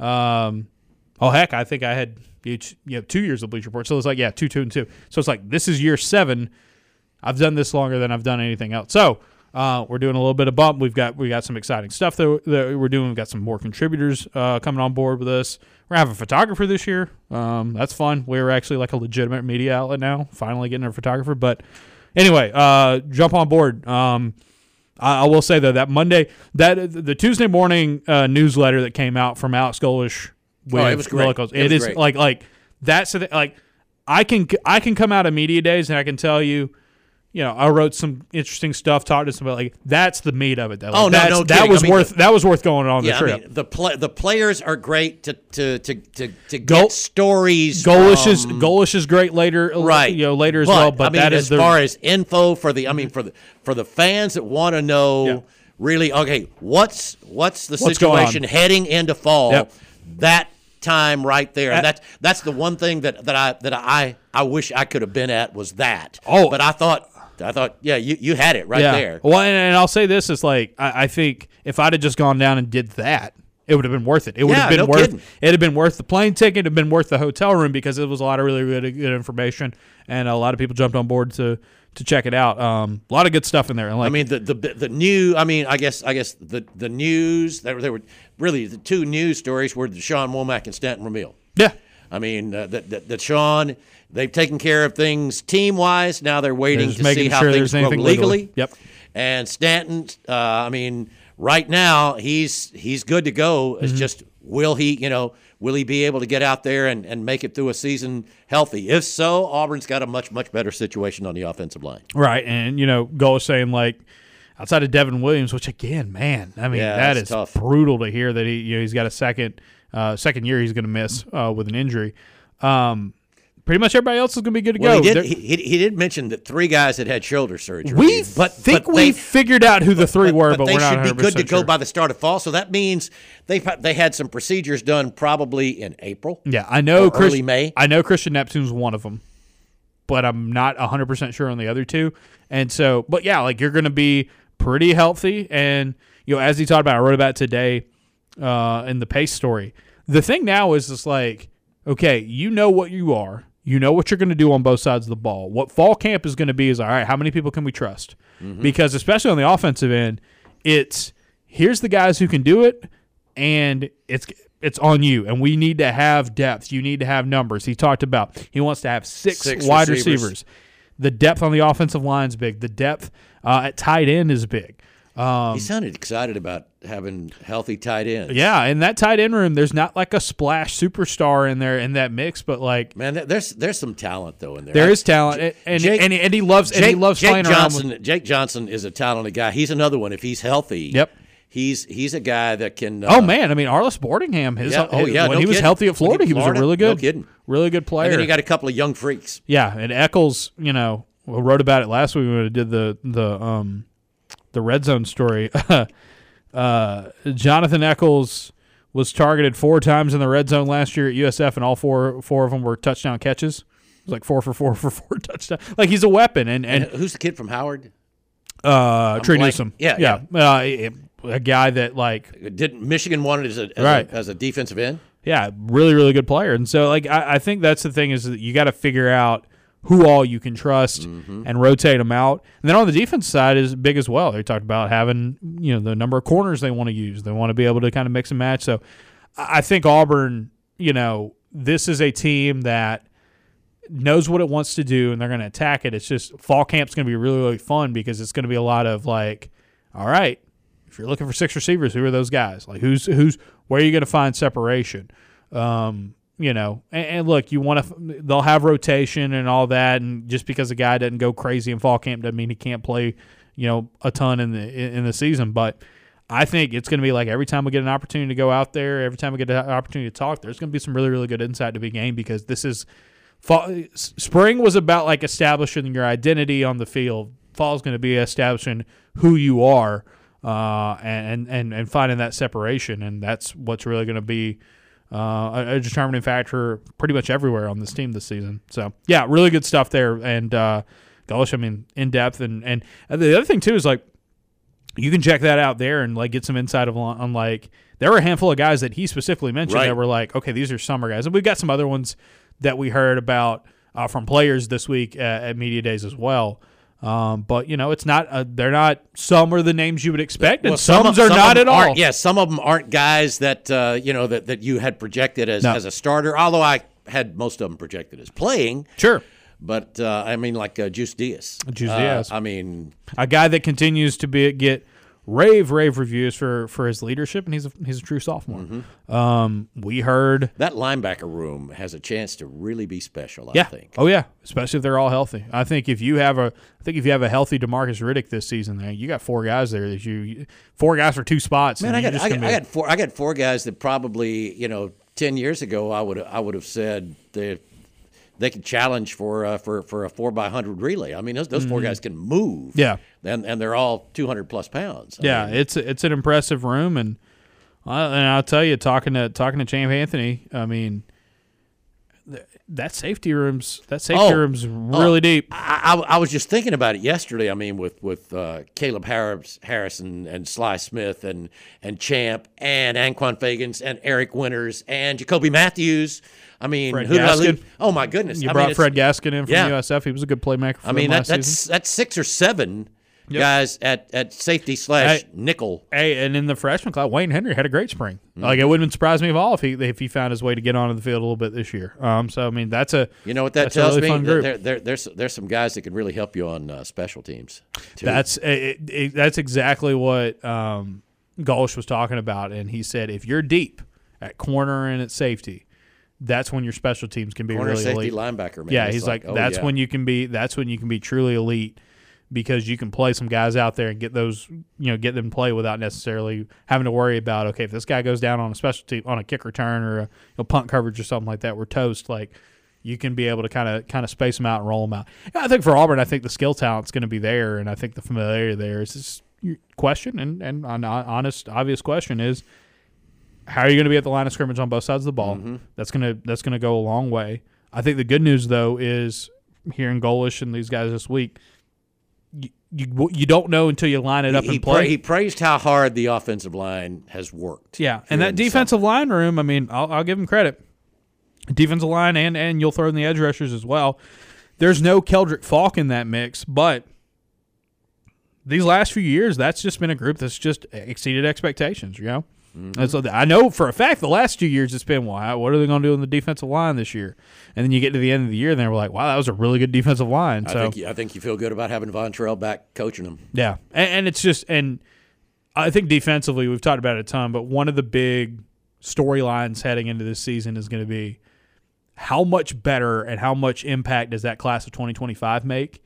um oh heck, I think I had each you know two years of Bleacher Report. So it's like yeah, two, two, and two. So it's like this is year seven. I've done this longer than I've done anything else. So uh, we're doing a little bit of bump. We've got we got some exciting stuff that, that we're doing. We've got some more contributors uh, coming on board with us. We're having a photographer this year. Um, that's fun. We're actually like a legitimate media outlet now. Finally getting a photographer, but. Anyway, uh, jump on board. Um, I, I will say though that Monday, that the Tuesday morning uh, newsletter that came out from Alex Golish with oh, it was great. Locals, it, it is great. like like that's like I can I can come out of Media Days and I can tell you, you know, I wrote some interesting stuff, talked to somebody like that's the meat of it. Though. Like, oh no, that's, no, that kidding. was I mean, worth the, that was worth going on yeah, the trip. I mean, the play, the players are great to to to to, to get Go, stories. Golish is from, Golish is great later, right? You know, later as but, well. But I mean, that as is the, far as info for the, I mean, for the for the fans that want to know. Yeah. Really, okay, what's what's the what's situation heading into fall? Yep. That time right there. At, and that's that's the one thing that, that I that I, I wish I could have been at was that. Oh, but I thought I thought yeah, you, you had it right yeah. there. Well, and, and I'll say this is like I, I think if I'd have just gone down and did that, it would have been worth it. It would yeah, have been no worth kidding. It'd have been worth the plane ticket, it'd have been worth the hotel room because it was a lot of really, really good information, and a lot of people jumped on board to to check it out. Um, a lot of good stuff in there. And like, I mean, the, the the new. I mean, I guess I guess the the news. There, there were really the two news stories were Sean Womack and Stanton Ramil. Yeah, I mean, uh, that that that Sean they've taken care of things team wise. Now they're waiting to see how sure things go legally. legally. Yep. And Stanton, uh, I mean, right now he's he's good to go. It's Mm-hmm. just will he, you know, will he be able to get out there and, and make it through a season healthy? If so, Auburn's got a much much better situation on the offensive line. Right, and you know, Gull was saying like outside of Devin Williams, which again, man, I mean Yeah, that that's is tough. brutal to hear that he you know he's got a second uh, second year he's going to miss uh, with an injury. Um, pretty much everybody else is going to be good to Well, go. he They're- did, he, he, he did mention that three guys had had shoulder surgery. we but think but we they, figured out who the three were, but, they we're not should be good to go sure. by the start of fall. So that means they they had some procedures done probably in April. Yeah, I know or Chris, early May. I know Christian Neptune's one of them, but I'm not one hundred percent sure on the other two. And so, but yeah, like you're going to be pretty healthy. And, you know, as he talked about, I wrote about it today uh, in the Pace story. The thing now is just like, okay, you know what you are. You know what you're going to do on both sides of the ball. What fall camp is going to be is, all right, how many people can we trust? Mm-hmm. Because especially on the offensive end, it's here's the guys who can do it, and it's it's on you. And we need to have depth. You need to have numbers. He talked about he wants to have six, Six wide receivers. receivers. The depth on the offensive line is big. The depth uh, at tight end is big. Um, He sounded excited about having healthy tight ends. yeah, in that tight end room, there's not like a splash superstar in there in that mix, but like Man, there- there's there's some talent though in there. there I- is talent, and and, Jake- and, and he loves and he Jake, loves Jake playing Johnson. around. With, Jake Johnson is a talented guy. He's another one. If he's healthy, Yep. he's he's a guy that can. Uh, oh man, I mean Arliss Boardingham, his, Yeah, oh, his- yeah, when no he was kidding. healthy at When Florida, he- he was Florida, a really no good, kidding. really good player. And then you got a couple of young freaks. Yeah, and Eccles, you know, we wrote about it last week when we did the the um the red zone story. uh, Jonathan Eccles was targeted four times in the red zone last year at U S F, and all four four of them were touchdown catches. It was like four for four for four touchdowns. Like he's a weapon, and And and who's the kid from Howard? uh, Trey blanking. Newsome, Yeah, yeah, Uh, a, a guy that like Didn't Michigan wanted as a as, Right. a as a defensive end? yeah, really, really good player. And so, like, I, I think that's the thing is that you got to figure out who all you can trust Mm-hmm. and rotate them out. And then on the defense side is big as well. They talked about having, you know, the number of corners they want to use. They want to be able to kind of mix and match. So I I think Auburn, you know, this is a team that knows what it wants to do, and they're going to attack it. It's just fall camp's going to be really, really fun because it's going to be a lot of like, all right, if you're looking for six receivers, who are those guys? Like who's who's where are you going to find separation? Um, you know, and, and look, you want to. They'll have rotation and all that, and just because a guy doesn't go crazy in fall camp doesn't mean he can't play, you know, a ton in the in the season. But I think it's going to be like every time we get an opportunity to go out there, every time we get an opportunity to talk, there's going to be some really, really good insight to be gained because this is fall. Spring was about like establishing your identity on the field. Fall is going to be establishing who you are. Uh, and, and and finding that separation, and that's what's really going to be uh, a, a determining factor pretty much everywhere on this team this season. So, yeah, really good stuff there. And, uh, gosh, I mean, in depth. And, and the other thing, too, is like you can check that out there and like get some insight of, on like there were a handful of guys that he specifically mentioned Right. that were like, okay, these are summer guys. And we've got some other ones that we heard about uh, from players this week at, at Media Days as well. Um, but you know, it's not. Uh, they're not. Some are the names you would expect, and Well, some, of- are some not of at them all. aren't- Yeah, some of them aren't guys that uh, you know that, that you had projected as, No. as a starter. Although I had most of them projected as playing. Sure, But uh, I mean, like uh, Juice Diaz. Juice Uh, Diaz. I mean, a guy that continues to be get rave rave reviews for, for his leadership, and he's a, he's a true sophomore. Mm-hmm. Um, we heard, that linebacker room has a chance to really be special. I yeah, think. oh yeah, especially if they're all healthy. I think if you have a, I think if you have a healthy DeMarcus Riddick this season, there you got four guys there that you, four guys for two spots. Man, and I you're got just I got, gonna I be- got four I got four guys that probably you know ten years ago I would I would have said they they could challenge for uh, for for a four by hundred relay. I mean those those four guys can move. Yeah. and and they're all two hundred plus pounds. I Yeah, mean, it's it's an impressive room, and uh, and I'll tell you, talking to talking to Champ Anthony, I mean, th- that safety room's that safety Oh, room's really oh, deep. I, I, I was just thinking about it yesterday. I mean, with with uh, Caleb Harris, Harrison and Sly Smith and and Champ and Anquan Fagans and Eric Winters and Jacoby Matthews. I mean, Fred who did I Gaskin. leave? Oh my goodness! You I brought mean, it's- Fred Gaskin in from yeah. U S F. He was a good playmaker for I mean, them that, last that's season. that's six or seven Yep. guys at, at safety slash Hey. nickel. Hey, and in the freshman class, Wayne Henry had a great spring. Mm-hmm. Like, it wouldn't surprise me at all if he if he found his way to get onto the field a little bit this year. Um, so I mean, that's a You know what that that's tells a really me? fun group. There, there, there's there's some guys that can really help you on uh, special teams. Too. That's it, it, that's exactly what um, Golish was talking about, and he said if you're deep at corner and at safety, that's when your special teams can be corner really safety elite. linebacker. Man. Yeah, It's he's like, oh, that's yeah. when you can be that's when you can be truly elite. Because you can play some guys out there and get those, you know, get them to play without necessarily having to worry about, okay, if this guy goes down on a special team, on a kick return or a you know, punt coverage or something like that, we're toast. Like, you can be able to kind of kind of space them out and roll them out. I think for Auburn, I think the skill talent's going to be there, and I think the familiarity there is this question, and, and an honest, obvious question is, how are you going to be at the line of scrimmage on both sides of the ball? Mm-hmm. That's gonna that's gonna go a long way. I think the good news though is hearing Golish and these guys this week. You, you you don't know until you line it up he, and he play. Pra- he praised how hard the offensive line has worked. Yeah, here and that in the defensive summer. line room, I mean, I'll, I'll give him credit. Defensive line and, and you'll throw in the edge rushers as well. There's no Keldrick Falk in that mix, but these last few years, that's just been a group that's just exceeded expectations, you know? Mm-hmm. And so I know for a fact the last two years it's been, wow, what are they going to do in the defensive line this year? And then you get to the end of the year and they're like, wow, that was a really good defensive line. I So think you, I think you feel good about having Von Trell back coaching them. yeah, and, and it's just, and I think defensively we've talked about it a ton, but one of the big storylines heading into this season is going to be how much better and how much impact does that class of twenty twenty-five make?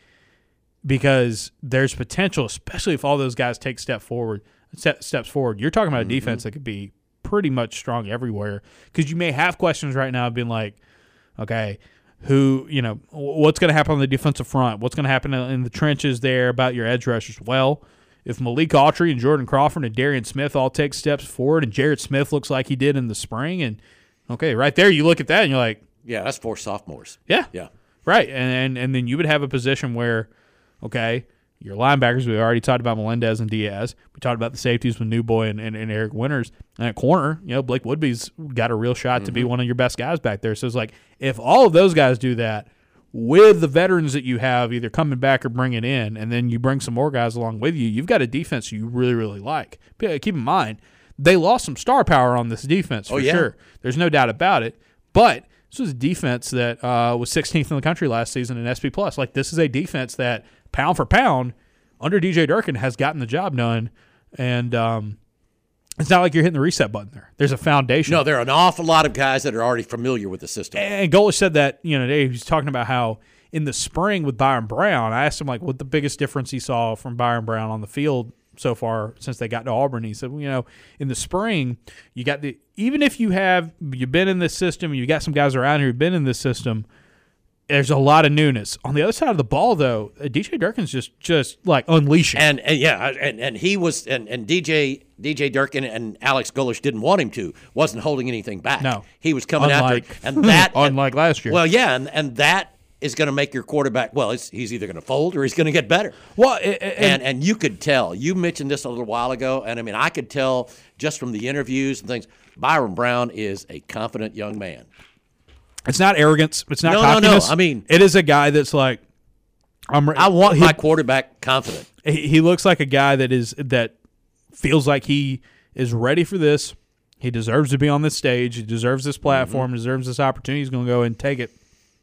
Because there's potential, especially if all those guys take step forward, step, steps forward. You're talking about a defense that could be pretty much strong everywhere. Because you may have questions right now being like, okay, who, you know, what's going to happen on the defensive front? What's going to happen in the trenches there about your edge rushers? Well, if Malik Autry and Jordan Crawford and Darian Smith all take steps forward and Jared Smith looks like he did in the spring, and okay, right there you look at that and you're like, Yeah, that's four sophomores. yeah, Yeah. right. And, and and then you would have a position where, okay, your linebackers, we already talked about Melendez and Diaz. We talked about the safeties with Newboy and, and, and Eric Winters. And at corner, you know, Blake Woodby's got a real shot mm-hmm. to be one of your best guys back there. So it's like, if all of those guys do that with the veterans that you have either coming back or bringing in, and then you bring some more guys along with you, you've got a defense you really, really like. But keep in mind, they lost some star power on this defense for oh, yeah. sure. There's no doubt about it. But this was a defense that uh, was sixteenth in the country last season in S P plus. Like, this is a defense that, pound for pound, under D J Durkin has gotten the job done. And um, it's not like you're hitting the reset button there. There's a foundation. No, there are an awful lot of guys that are already familiar with the system. And Golish said that, you know, he was talking about how in the spring with Byron Brown, I asked him, like, what the biggest difference he saw from Byron Brown on the field so far since they got to Auburn. He said, well, you know, in the spring, you got the even if you have you've been in this system, you got some guys around here who've been in this system, there's a lot of newness. On the other side of the ball, though, D J Durkin's just just like unleashing. And, and yeah, and, and he was and, and D J D J Durkin and Alex Golish didn't want him to. Wasn't holding anything back. No. He was coming Unlike- after and that unlike last year. Well, yeah, and, and that is going to make your quarterback. Well, it's, he's either going to fold or he's going to get better. Well, it, it, and and you could tell. You mentioned this a little while ago, and I mean, I could tell just from the interviews and things. Byron Brown is a confident young man. It's not arrogance. It's not No, no, no. cockiness. I mean- it is a guy that's like, I'm. Re- I want he, my quarterback confident. He, he looks like a guy that is that feels like he is ready for this. He deserves to be on this stage. He deserves this platform. Mm-hmm. Deserves this opportunity. He's going to go and take it.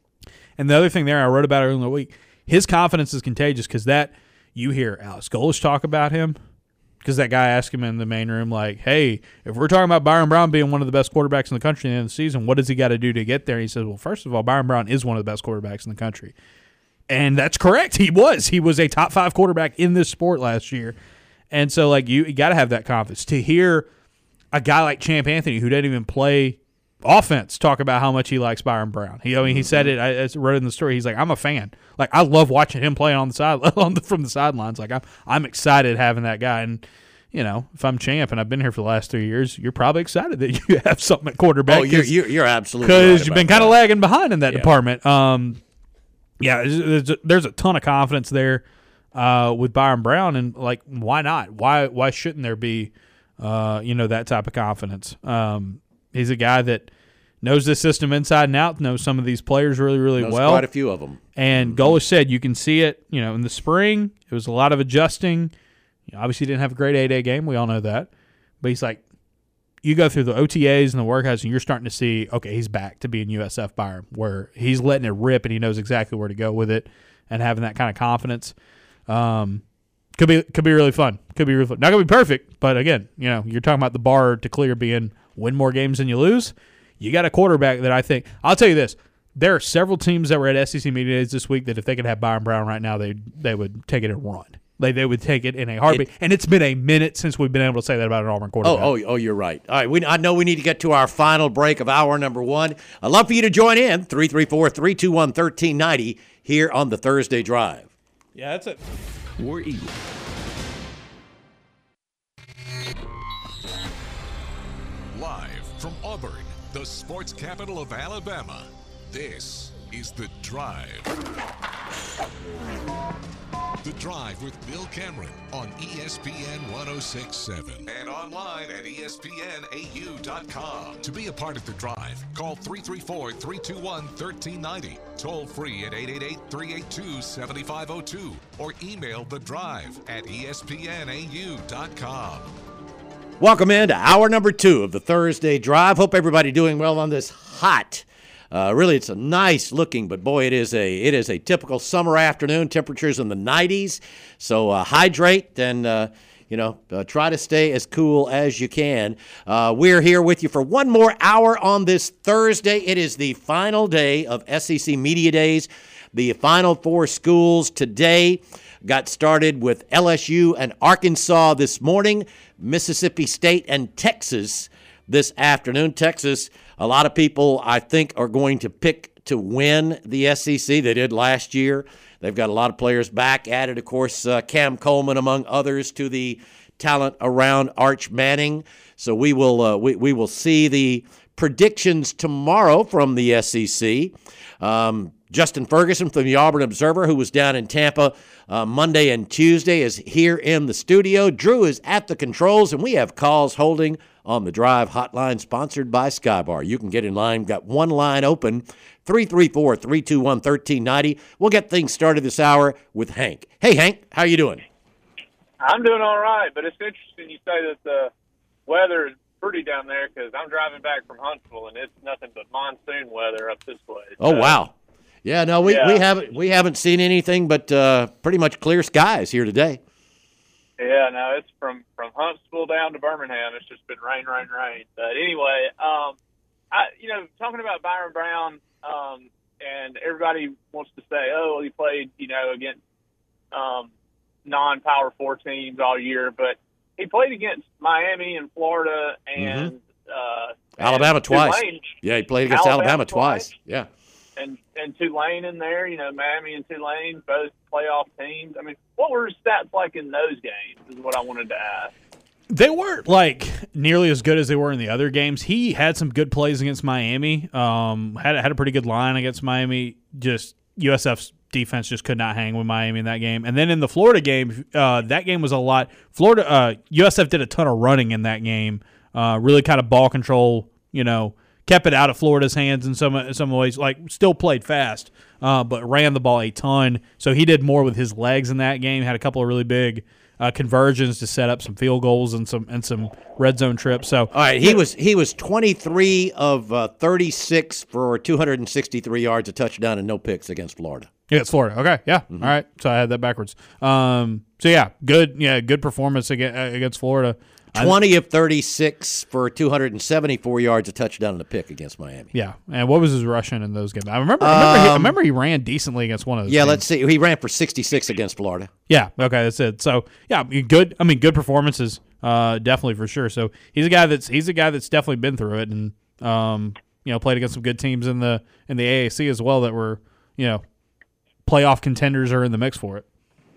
And the other thing there, I wrote about it earlier in the week. His confidence is contagious because that you hear Alex Golish talk about him. Because that guy asked him in the main room, like, hey, if we're talking about Byron Brown being one of the best quarterbacks in the country at the end of the season, what does he got to do to get there? And he says, well, first of all, Byron Brown is one of the best quarterbacks in the country. And that's correct. He was. He was a top five quarterback in this sport last year. And so, like, you, you got to have that confidence. To hear a guy like Champ Anthony, who didn't even play offense, talk about how much he likes Byron Brown. He, I mean, he said it. I, I wrote it in the story. He's like, I'm a fan. Like, I love watching him play on the side, on the, from the sidelines. Like, I'm, I'm excited having that guy. And you know, if I'm Champ and I've been here for the last three years, you're probably excited that you have something at quarterback. Oh, you're you're, you're absolutely because right you've been about kind of that. lagging behind in that Yeah. department. Um, yeah, there's a, there's a ton of confidence there uh, with Byron Brown, and like, why not? Why why shouldn't there be, uh, you know, that type of confidence? Um, he's a guy that knows this system inside and out, knows some of these players really, really Knows well. quite a few of them. And mm-hmm. Golesh said you can see it, you know, in the spring. It was a lot of adjusting. You know, obviously, he didn't have a great eight-day game. We all know that. But he's like, you go through the O T As and the workouts, and you're starting to see, okay, he's back to being U S F Byron, where he's letting it rip and he knows exactly where to go with it and having that kind of confidence. Um, could be could be really fun. Could be really fun. Not going to be perfect, but again, you know, you're talking about the bar to clear being win more games than you lose. You got a quarterback that I think – I'll tell you this. There are several teams that were at S E C Media Days this week that if they could have Byron Brown right now, they they would take it and run. They they would take it in a heartbeat. It, and it's been a minute since we've been able to say that about an Auburn quarterback. Oh, oh, oh, you're right. All right, we, I know we need to get to our final break of hour number one. I'd love for you to join in, three three four, three two one, one three nine zero here on the Thursday Drive. Yeah, that's it. War Eagle. Live from Auburn, the sports capital of Alabama, this is The Drive. The Drive with Bill Cameron on E S P N one oh six point seven and online at E S P N A U dot com. To be a part of The Drive, call three three four, three two one, one three nine zero, toll free at eight eight eight, three eight two, seven five zero two, or email The Drive at E S P N A U dot com. Welcome in to hour number two of the Thursday Drive. Hope everybody doing well on this hot Uh, really, it's a nice looking, but boy, it is a it is a typical summer afternoon. Temperatures in the nineties, so uh, hydrate and uh, you know uh, try to stay as cool as you can. Uh, we're here with you for one more hour on this Thursday. It is the final day of S E C Media Days. The final four schools today got started with L S U and Arkansas this morning, Mississippi State and Texas this afternoon. Texas, a lot of people, I think, are going to pick to win the S E C. They did last year. They've got a lot of players back. Added, of course, uh, Cam Coleman, among others, to the talent around Arch Manning. So we will uh, we, we will see the predictions tomorrow from the S E C. Um, Justin Ferguson from the Auburn Observer, who was down in Tampa uh, Monday and Tuesday, is here in the studio. Drew is at the controls, and we have calls holding on the Drive hotline sponsored by Skybar. You can get in line. Got one line open, three three four, three two one, one three nine zero. We'll get things started this hour with Hank. Hey, Hank, how you doing? I'm doing all right, but it's interesting you say that the weather is pretty down there because I'm driving back from Huntsville, and it's nothing but monsoon weather up this way. Oh, so, wow. Yeah, no, we, yeah. we haven't we haven't seen anything but uh, pretty much clear skies here today. Yeah, no, it's from, from Huntsville down to Birmingham. It's just been rain, rain, rain. But anyway, um, I you know, talking about Byron Brown, um, and everybody wants to say, oh, well, he played, you know, against um, non-Power Four teams all year, but he played against Miami and Florida and mm-hmm. uh, Alabama and twice. Tulane. Yeah, he played against Alabama, Alabama twice. twice. Yeah. And and Tulane in there, you know, Miami and Tulane, both playoff teams. I mean, what were his stats like in those games is what I wanted to ask. They weren't, like, nearly as good as they were in the other games. He had some good plays against Miami, um, had, had a pretty good line against Miami. Just U S F's defense just could not hang with Miami in that game. And then in the Florida game, uh, that game was a lot. Florida, uh, U S F did a ton of running in that game, uh, really kind of ball control, you know, kept it out of Florida's hands in some some ways. Like, still played fast, uh, but ran the ball a ton. So he did more with his legs in that game. Had a couple of really big uh, conversions to set up some field goals and some and some red zone trips. So all right, he was he was twenty-three of uh, thirty-six for two hundred sixty-three yards, a touchdown, and no picks against Florida. Yeah, it's Florida. Okay, yeah, mm-hmm. All right. So I had that backwards. Um, so yeah, good. Yeah, good performance against, against Florida. twenty of thirty-six for two hundred seventy-four yards, a touchdown, and a pick against Miami. Yeah, and what was his rushing in those games? I remember. I remember, um, he, I remember he ran decently against one of those. Yeah, games. let's see. He ran for sixty-six against Florida. Yeah. Okay, that's it. So yeah, good. I mean, good performances, uh, definitely for sure. So he's a guy that's he's a guy that's definitely been through it, and um, you know, played against some good teams in the in the A A C as well that were, you know, playoff contenders are in the mix for it.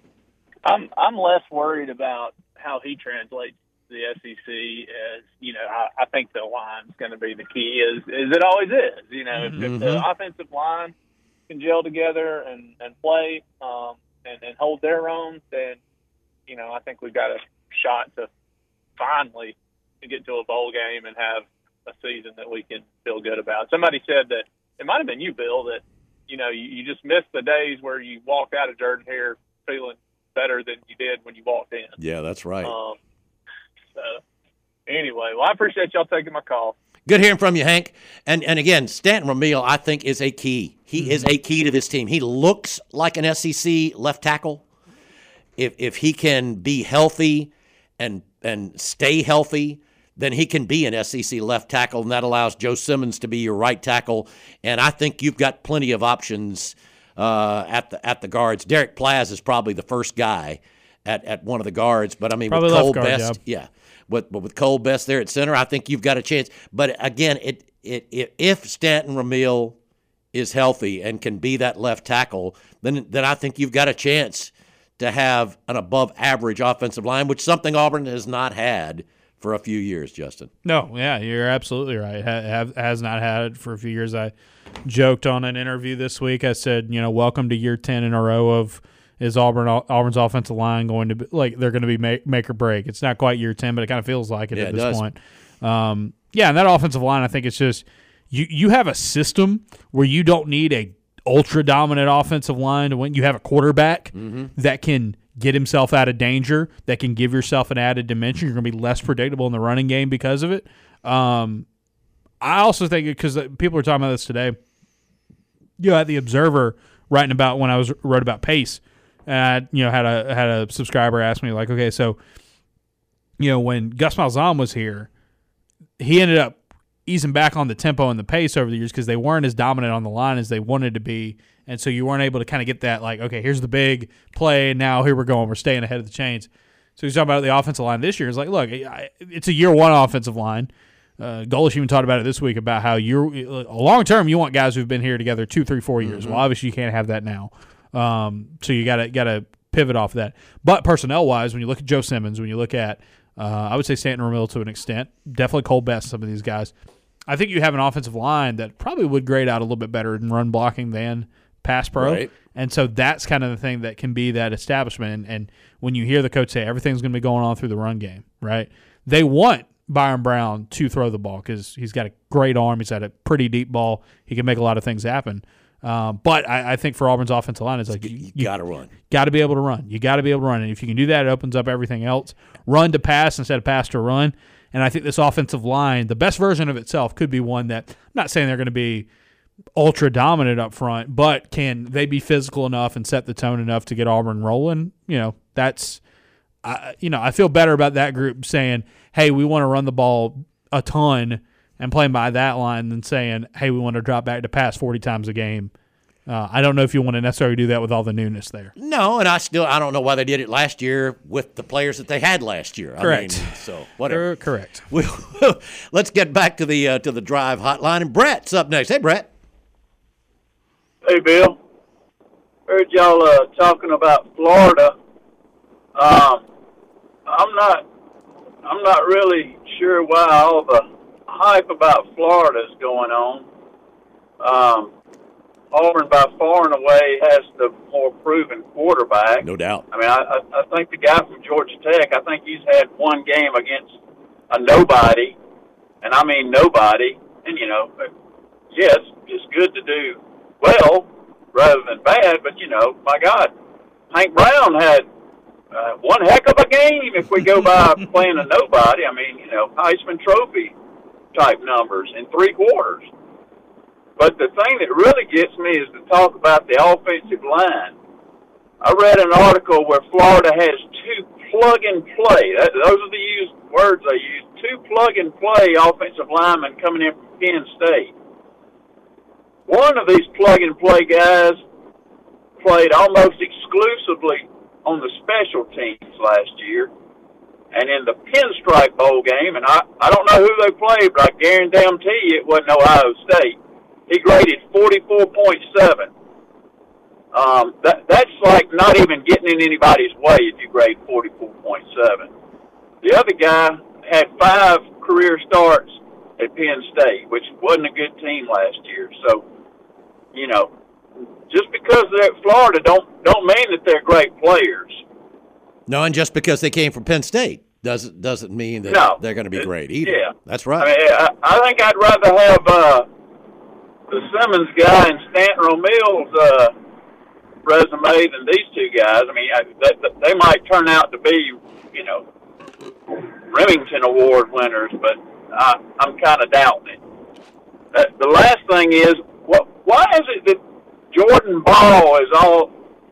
I'm I'm less worried about how he translates the S E C. As you know, I, I think the line's going to be the key, as, as it always is. You know, mm-hmm. if, if the offensive line can gel together and, and play um, and, and hold their own, then, you know, I think we've got a shot to finally get to a bowl game and have a season that we can feel good about. Somebody said that it might have been you, Bill, that you know you, you just missed the days where you walked out of Jordan Hare feeling better than you did when you walked in. Yeah, that's right. Um, so anyway, well, I appreciate y'all taking my call. Good hearing from you, Hank. And and again, Stanton Ramil, I think, is a key. He mm-hmm. is a key to this team. He looks like an S E C left tackle. If if he can be healthy and and stay healthy, then he can be an S E C left tackle, and that allows Joe Simmons to be your right tackle. And I think you've got plenty of options uh, at the at the guards. Derek Plaz is probably the first guy at, at one of the guards, but I mean probably with Cole guard, Best, yeah. yeah. But, but with Cole Best there at center, I think you've got a chance. But again, it, it, it if Stanton Ramil is healthy and can be that left tackle, then then I think you've got a chance to have an above-average offensive line, which is something Auburn has not had for a few years, Justin. No, yeah, you're absolutely right. Ha- have, has not had it for a few years. I joked on an interview this week. I said, you know, welcome to year ten in a row of is Auburn Auburn's offensive line going to be like they're going to be make, make or break. It's not quite year ten, but it kind of feels like it yeah, at it this does. point. Um, yeah, and that offensive line, I think it's just you you have a system where you don't need a ultra dominant offensive line to win. You have a quarterback mm-hmm. that can get himself out of danger, that can give yourself an added dimension. You're going to be less predictable in the running game because of it. Um, I also think because people were talking about this today. You know, at the Observer writing about when I was wrote about pace. And I, you know, had a had a subscriber ask me like, okay, so, you know, when Gus Malzahn was here, he ended up easing back on the tempo and the pace over the years because they weren't as dominant on the line as they wanted to be, and so you weren't able to kind of get that like, okay, here's the big play, and now here we're going, we're staying ahead of the chains. So he's talking about the offensive line this year. It's like, look, it's a year one offensive line. Uh, Golish even talked about it this week about how you're long term you want guys who've been here together two, three, four years. Mm-hmm. Well, obviously you can't have that now. Um, so you got to got to pivot off of that. But personnel wise, when you look at Joe Simmons, when you look at, uh, I would say Stanton Ramil to an extent, definitely Cole Best, some of these guys. I think you have an offensive line that probably would grade out a little bit better in run blocking than pass pro. Right. And so that's kind of the thing that can be that establishment. And, and when you hear the coach say everything's going to be going on through the run game, right? They want Byron Brown to throw the ball because he's got a great arm. He's got a pretty deep ball. He can make a lot of things happen. Um, but I, I think for Auburn's offensive line, it's like you, you, you got to run. Got to be able to run. You got to be able to run. And if you can do that, it opens up everything else. Run to pass instead of pass to run. And I think this offensive line, the best version of itself, could be one that I'm not saying they're going to be ultra dominant up front, but can they be physical enough and set the tone enough to get Auburn rolling? You know, that's, I, you know, I feel better about that group saying, hey, we want to run the ball a ton and playing by that line than saying, hey, we want to drop back to pass forty times a game. Uh, I don't know if you want to necessarily do that with all the newness there. No, and I still I don't know why they did it last year with the players that they had last year. Correct. I mean, so whatever. Correct. We'll, let's get back to the uh, to the drive hotline, and Brett's up next. Hey, Brett. Hey, Bill. Heard y'all uh, talking about Florida. Um, I'm not. I'm not really sure why all the hype about Florida is going on. Um, Auburn, by far and away, has the more proven quarterback. No doubt. I mean, I, I think the guy from Georgia Tech, I think he's had one game against a nobody, and I mean nobody. And, you know, yes, it's good to do well rather than bad, but, you know, my God, Hank Brown had uh, one heck of a game if we go by playing a nobody. I mean, you know, Heisman Trophy type numbers in three quarters. But the thing that really gets me is to talk about the offensive line. I read an article where Florida has two plug-and-play. Those are the used words they use. Two plug-and-play offensive linemen coming in from Penn State. One of these plug-and-play guys played almost exclusively on the special teams last year. And in the Pinstripe Bowl game, and I, I don't know who they played, but I guarantee you it wasn't Ohio State. He graded forty-four point seven. Um, that, that's like not even getting in anybody's way if you grade forty-four point seven. The other guy had five career starts at Penn State, which wasn't a good team last year. So, you know, just because they're at Florida don't don't mean that they're great players. No, and just because they came from Penn State doesn't doesn't mean that No. they're going to be great either. Yeah. That's I right. mean, I, I think I'd rather have uh, the Simmons guy and Stanton O'Neill's uh, resume than these two guys. I mean, I, they, they might turn out to be, you know, Remington Award winners, but I, I'm kind of doubting it. Uh, the last thing is, what, why is it that Jordan Ball is all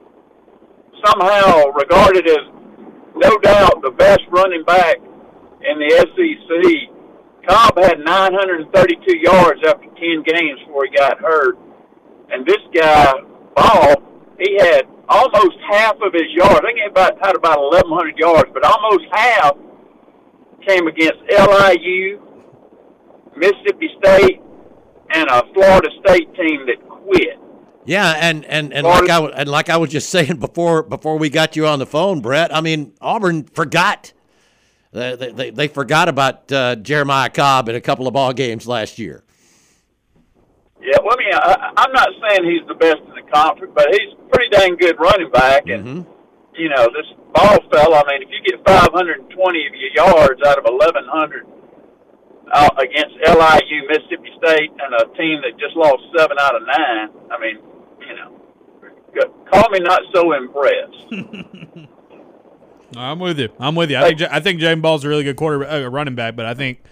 somehow regarded as no doubt the best running back in the S E C? Cobb had nine hundred thirty-two yards after ten games before he got hurt. And this guy, Ball, he had almost half of his yards. I think he had about, had about eleven hundred yards, but almost half came against L I U, Mississippi State, and a Florida State team that quit. Yeah, and, and, and like I w- and like I was just saying before before we got you on the phone, Brett. I mean, Auburn forgot they they, they forgot about uh, Jeremiah Cobb in a couple of ball games last year. Yeah, well, I mean, I, I'm not saying he's the best in the conference, but he's a pretty dang good running back. And Mm-hmm. you know, this Ball fella. I mean, if you get five hundred twenty of your yards out of eleven hundred uh, against L I U, Mississippi State, and a team that just lost seven out of nine, I mean, you know, call me not so impressed. I'm with you. I'm with you. I think I think James Ball's a really good quarter uh, running back, but I think,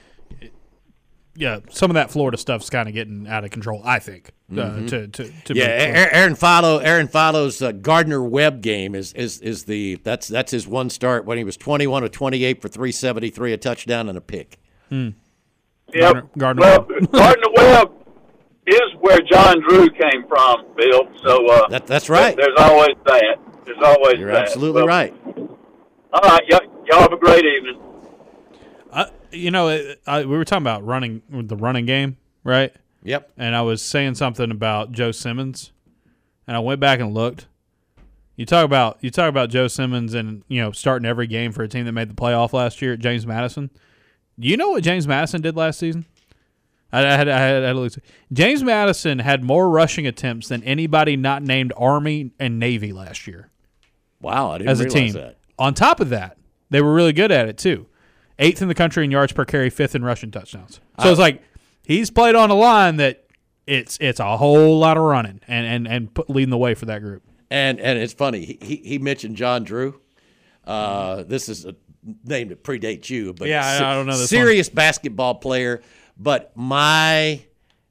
yeah, some of that Florida stuff's kind of getting out of control. I think. Uh, Mm-hmm. to to, to Yeah, be, Aaron Aaron Follow Aaron Follow's uh, Gardner Webb game is is is the that's that's his one start when he was twenty-one of twenty-eight for three seventy-three, a touchdown and a pick. Yep. Gardner- Gardner well, Webb. Gardner Webb is where John Drew came from, Bill. So uh, That that's right. There's always that. There's always You're that. absolutely Well, right. All right, y'all, y'all have a great evening. Uh, you know, it, I, we were talking about running the running game, right? Yep. And I was saying something about Joe Simmons, and I went back and looked. You talk about you talk about Joe Simmons and you know starting every game for a team that made the playoff last year at James Madison. Do you know what James Madison did last season? I, I had I had, I had to look. James Madison had more rushing attempts than anybody not named Army and Navy last year Wow, I didn't as a realize team. that. On top of that, they were really good at it too. Eighth in the country in yards per carry, fifth in rushing touchdowns. So I- it's like he's played on a line that it's it's a whole lot of running and and and put, leading the way for that group. And and it's funny. He he, he mentioned John Drew. Uh, this is a name that predates you, but Yeah, I- I don't know this serious basketball player. But my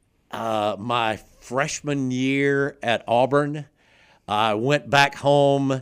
uh, my freshman year at Auburn, I went back home.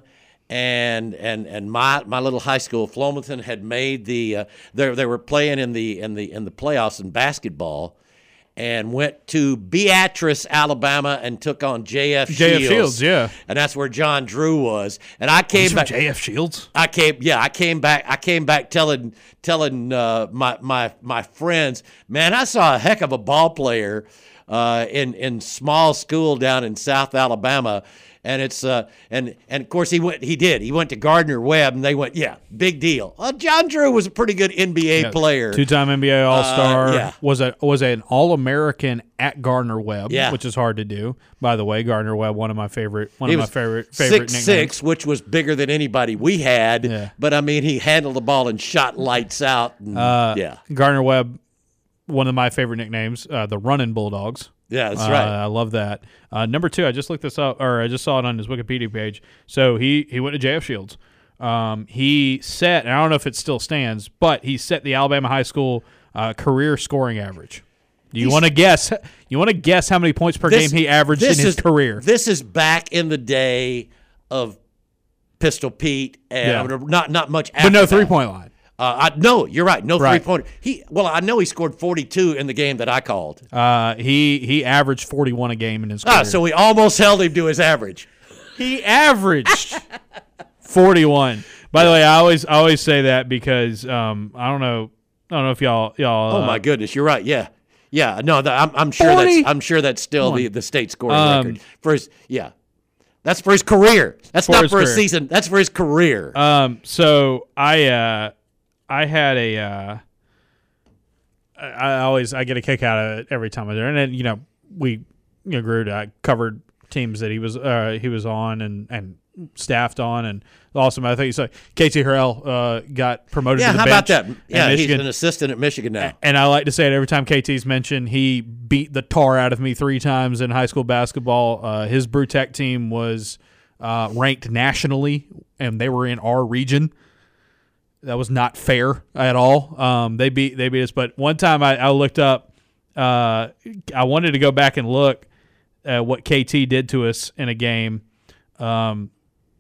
And and and my, my little high school, Flomaton, had made the uh, they they were playing in the in the in the playoffs in basketball, and went to Beatrice, Alabama, and took on J F J F Shields. Shields, yeah. And that's where John Drew was. And I came back. J F Shields. I came, yeah, I came back. I came back telling telling uh, my my my friends, man, I saw a heck of a ball player uh, in in small school down in South Alabama. And it's uh and and of course he went he did he went to Gardner Webb and they went yeah big deal. Uh, John Drew was a pretty good N B A Yeah, player, Two-time N B A All-Star. Uh, yeah. Was a was an All-American at Gardner Webb, Yeah. which is hard to do. By the way, Gardner Webb, one of my favorite one He of my was favorite favorite six nicknames. six, which was bigger than anybody we had. Yeah. But I mean, he handled the ball and shot lights out. And, Uh, yeah, Gardner Webb, one of my favorite nicknames, uh, the Running Bulldogs. yeah, that's Uh, right. I love that. Uh, number two, I just looked this up, or I just saw it on his Wikipedia page. So he he went to J F Shields. Um, he set, and I don't know if it still stands, but he set the Alabama high school uh, career scoring average. Do you He's- want to guess? You want to guess how many points per This- game he averaged in this his is- career? This is back in the day of Pistol Pete, and Yeah. not not much. But no three point line. Uh, I, no, you're right. No Right. three pointer. He well, I know he scored forty-two in the game that I called. Uh, he he averaged forty one a game in his career. Ah, so we almost held him to his average. He averaged forty one. By the way, I always I always say that because um I don't know I don't know if y'all y'all Oh uh, my goodness, you're right. Yeah, yeah. No, that, I'm, I'm sure forty? that's I'm sure that's still the, the state scoring Um, record for his. Yeah, that's for his career. That's For not his for a career. season. That's for his career. Um, so I uh, I had a uh, I, I always I get a kick out of it every time I'm there, and then you know we you know grew to I covered teams that he was uh, he was on, and and staffed on, and awesome. I think you said K T Harrell uh, got promoted Yeah, to the how bench. about that? Yeah, he's Michigan. an assistant at Michigan now. And I like to say it every time K T's mentioned. He beat the tar out of me three times in high school basketball. Uh, his Brewtech team was uh, ranked nationally, and they were in our region. That was not fair at all. Um, they beat they beat us. But one time I, I looked up. Uh, I wanted to go back and look at what K T did to us in a game. Um,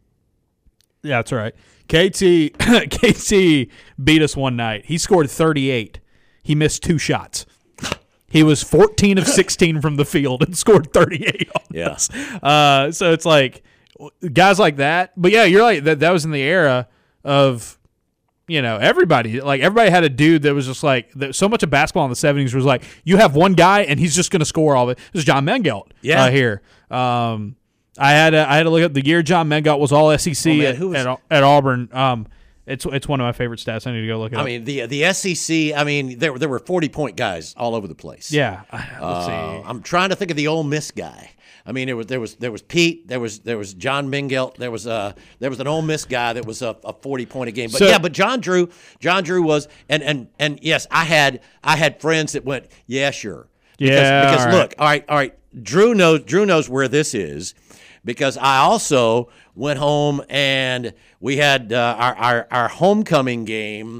yeah, that's right. K T K T beat us one night. He scored thirty-eight. He missed two shots. He was fourteen of sixteen from the field and scored thirty-eight on Yeah. us. Uh, so it's like guys like that. But yeah, you're right. That that was in the era of, you know, everybody. Like everybody had a dude that was just like that, so much of basketball in the seventies was like you have one guy and he's just going to score all of it. It was John Mengelt. Yeah. Uh, here. Um, I had to, I had to look up the year John Mengelt was all S E C Oh, man, at, who was- at at Auburn. Um, it's it's one of my favorite stats. I need to go look it I up. mean, the the S E C, I mean, there, there were forty-point guys all over the place. yeah. Let's Uh, see. I'm trying to think of the Ole Miss guy. I mean, there was there was there was Pete, there was there was John Mengelt, there was uh there was an Ole Miss guy that was a, a forty point a game. But So- yeah, but John Drew, John Drew was and and and yes, I had I had friends that went, yeah, sure. Because, Yeah, because all right. look, all right, all right. Drew knows Drew knows where this is because I also went home and we had uh, our, our our homecoming game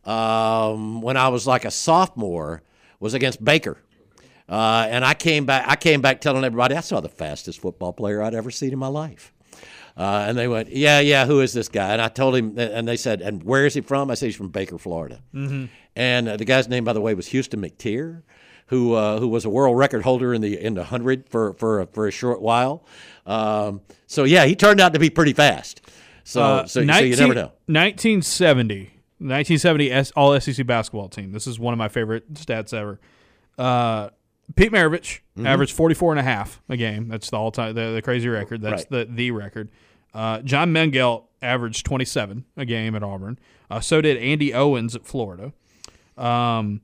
um, when I was like a sophomore was against Baker. Uh, and I came back. I came back telling everybody I saw the fastest football player I'd ever seen in my life. Uh, and they went, "Yeah, yeah. Who is this guy?" And I told him, and they said, "And where is he from?" I said, "He's from Baker, Florida." Mm-hmm. And uh, the guy's name, by the way, was Houston McTeer, who uh, who was a world record holder in the in the hundred for for for a short while. Um, so yeah, he turned out to be pretty fast. So Uh, so, so you never know. nineteen seventy nineteen seventy S, all S E C basketball team. This is one of my favorite stats ever. Uh, Pete Maravich Mm-hmm. averaged forty-four and a half a game. That's the all-time, the, the crazy record. That's Right. the the record. Uh, John Mengelt averaged twenty-seven a game at Auburn. Uh, so did Andy Owens at Florida. Um,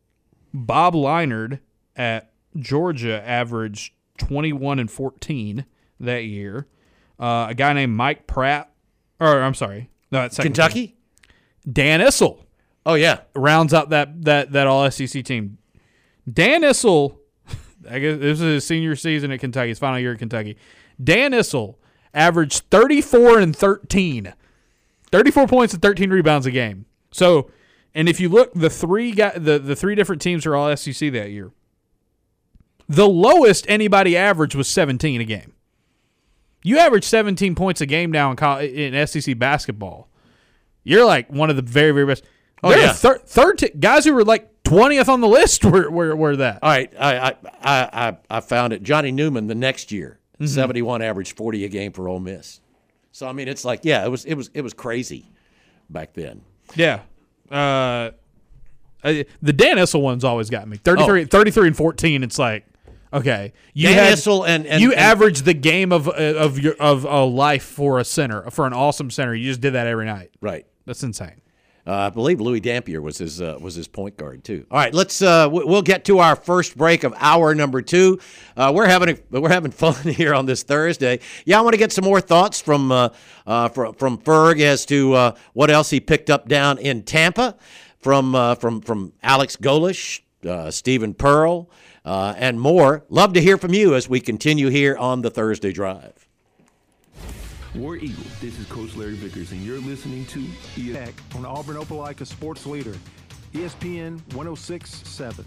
Bob Leinard at Georgia averaged twenty-one and fourteen that year. Uh, a guy named Mike Pratt, or I'm sorry, no, that's second Kentucky? team. Dan Issel Oh yeah. rounds out that that that all S E C team. Dan Issel, I guess this is his senior season at Kentucky, his final year at Kentucky. Dan Issel averaged thirty-four and thirteen. thirty-four points and thirteen rebounds a game. So, and if you look, the three got the, the three different teams are all S E C that year. The lowest anybody averaged was seventeen a game. You average seventeen points a game now in, college, in S E C basketball. You're like one of the very, very best. Oh, There are yeah. thir- third t- guys who were like twentieth on the list were, were, were that. All right, I I, I, I I found it. Johnny Newman the next year, Mm-hmm. seventy-one averaged forty a game for Ole Miss. So I mean, it's like yeah, it was it was it was crazy back then. Yeah. Uh, I, the Dan Issel one's always got me. thirty-three, Oh. thirty-three and fourteen, it's like, okay. You Dan had, Issel and, and you and, averaged the game of of your of a life for a center, for an awesome center. You just did that every night. right. That's insane. Uh, I believe Louis Dampier was his uh, was his point guard too. All right, let's uh, w- we'll get to our first break of hour number two. Uh, we're having a, we're having fun here on this Thursday. Yeah, I want to get some more thoughts from uh, uh, from from Ferg as to uh, what else he picked up down in Tampa from uh, from from Alex Golish, uh, Stephen Pearl, uh, and more. Love to hear from you as we continue here on the Thursday Drive. War Eagle, this is Coach Larry Vickers, and you're listening to E S P N. On Auburn Opelika Sports Leader, E S P N one oh six point seven.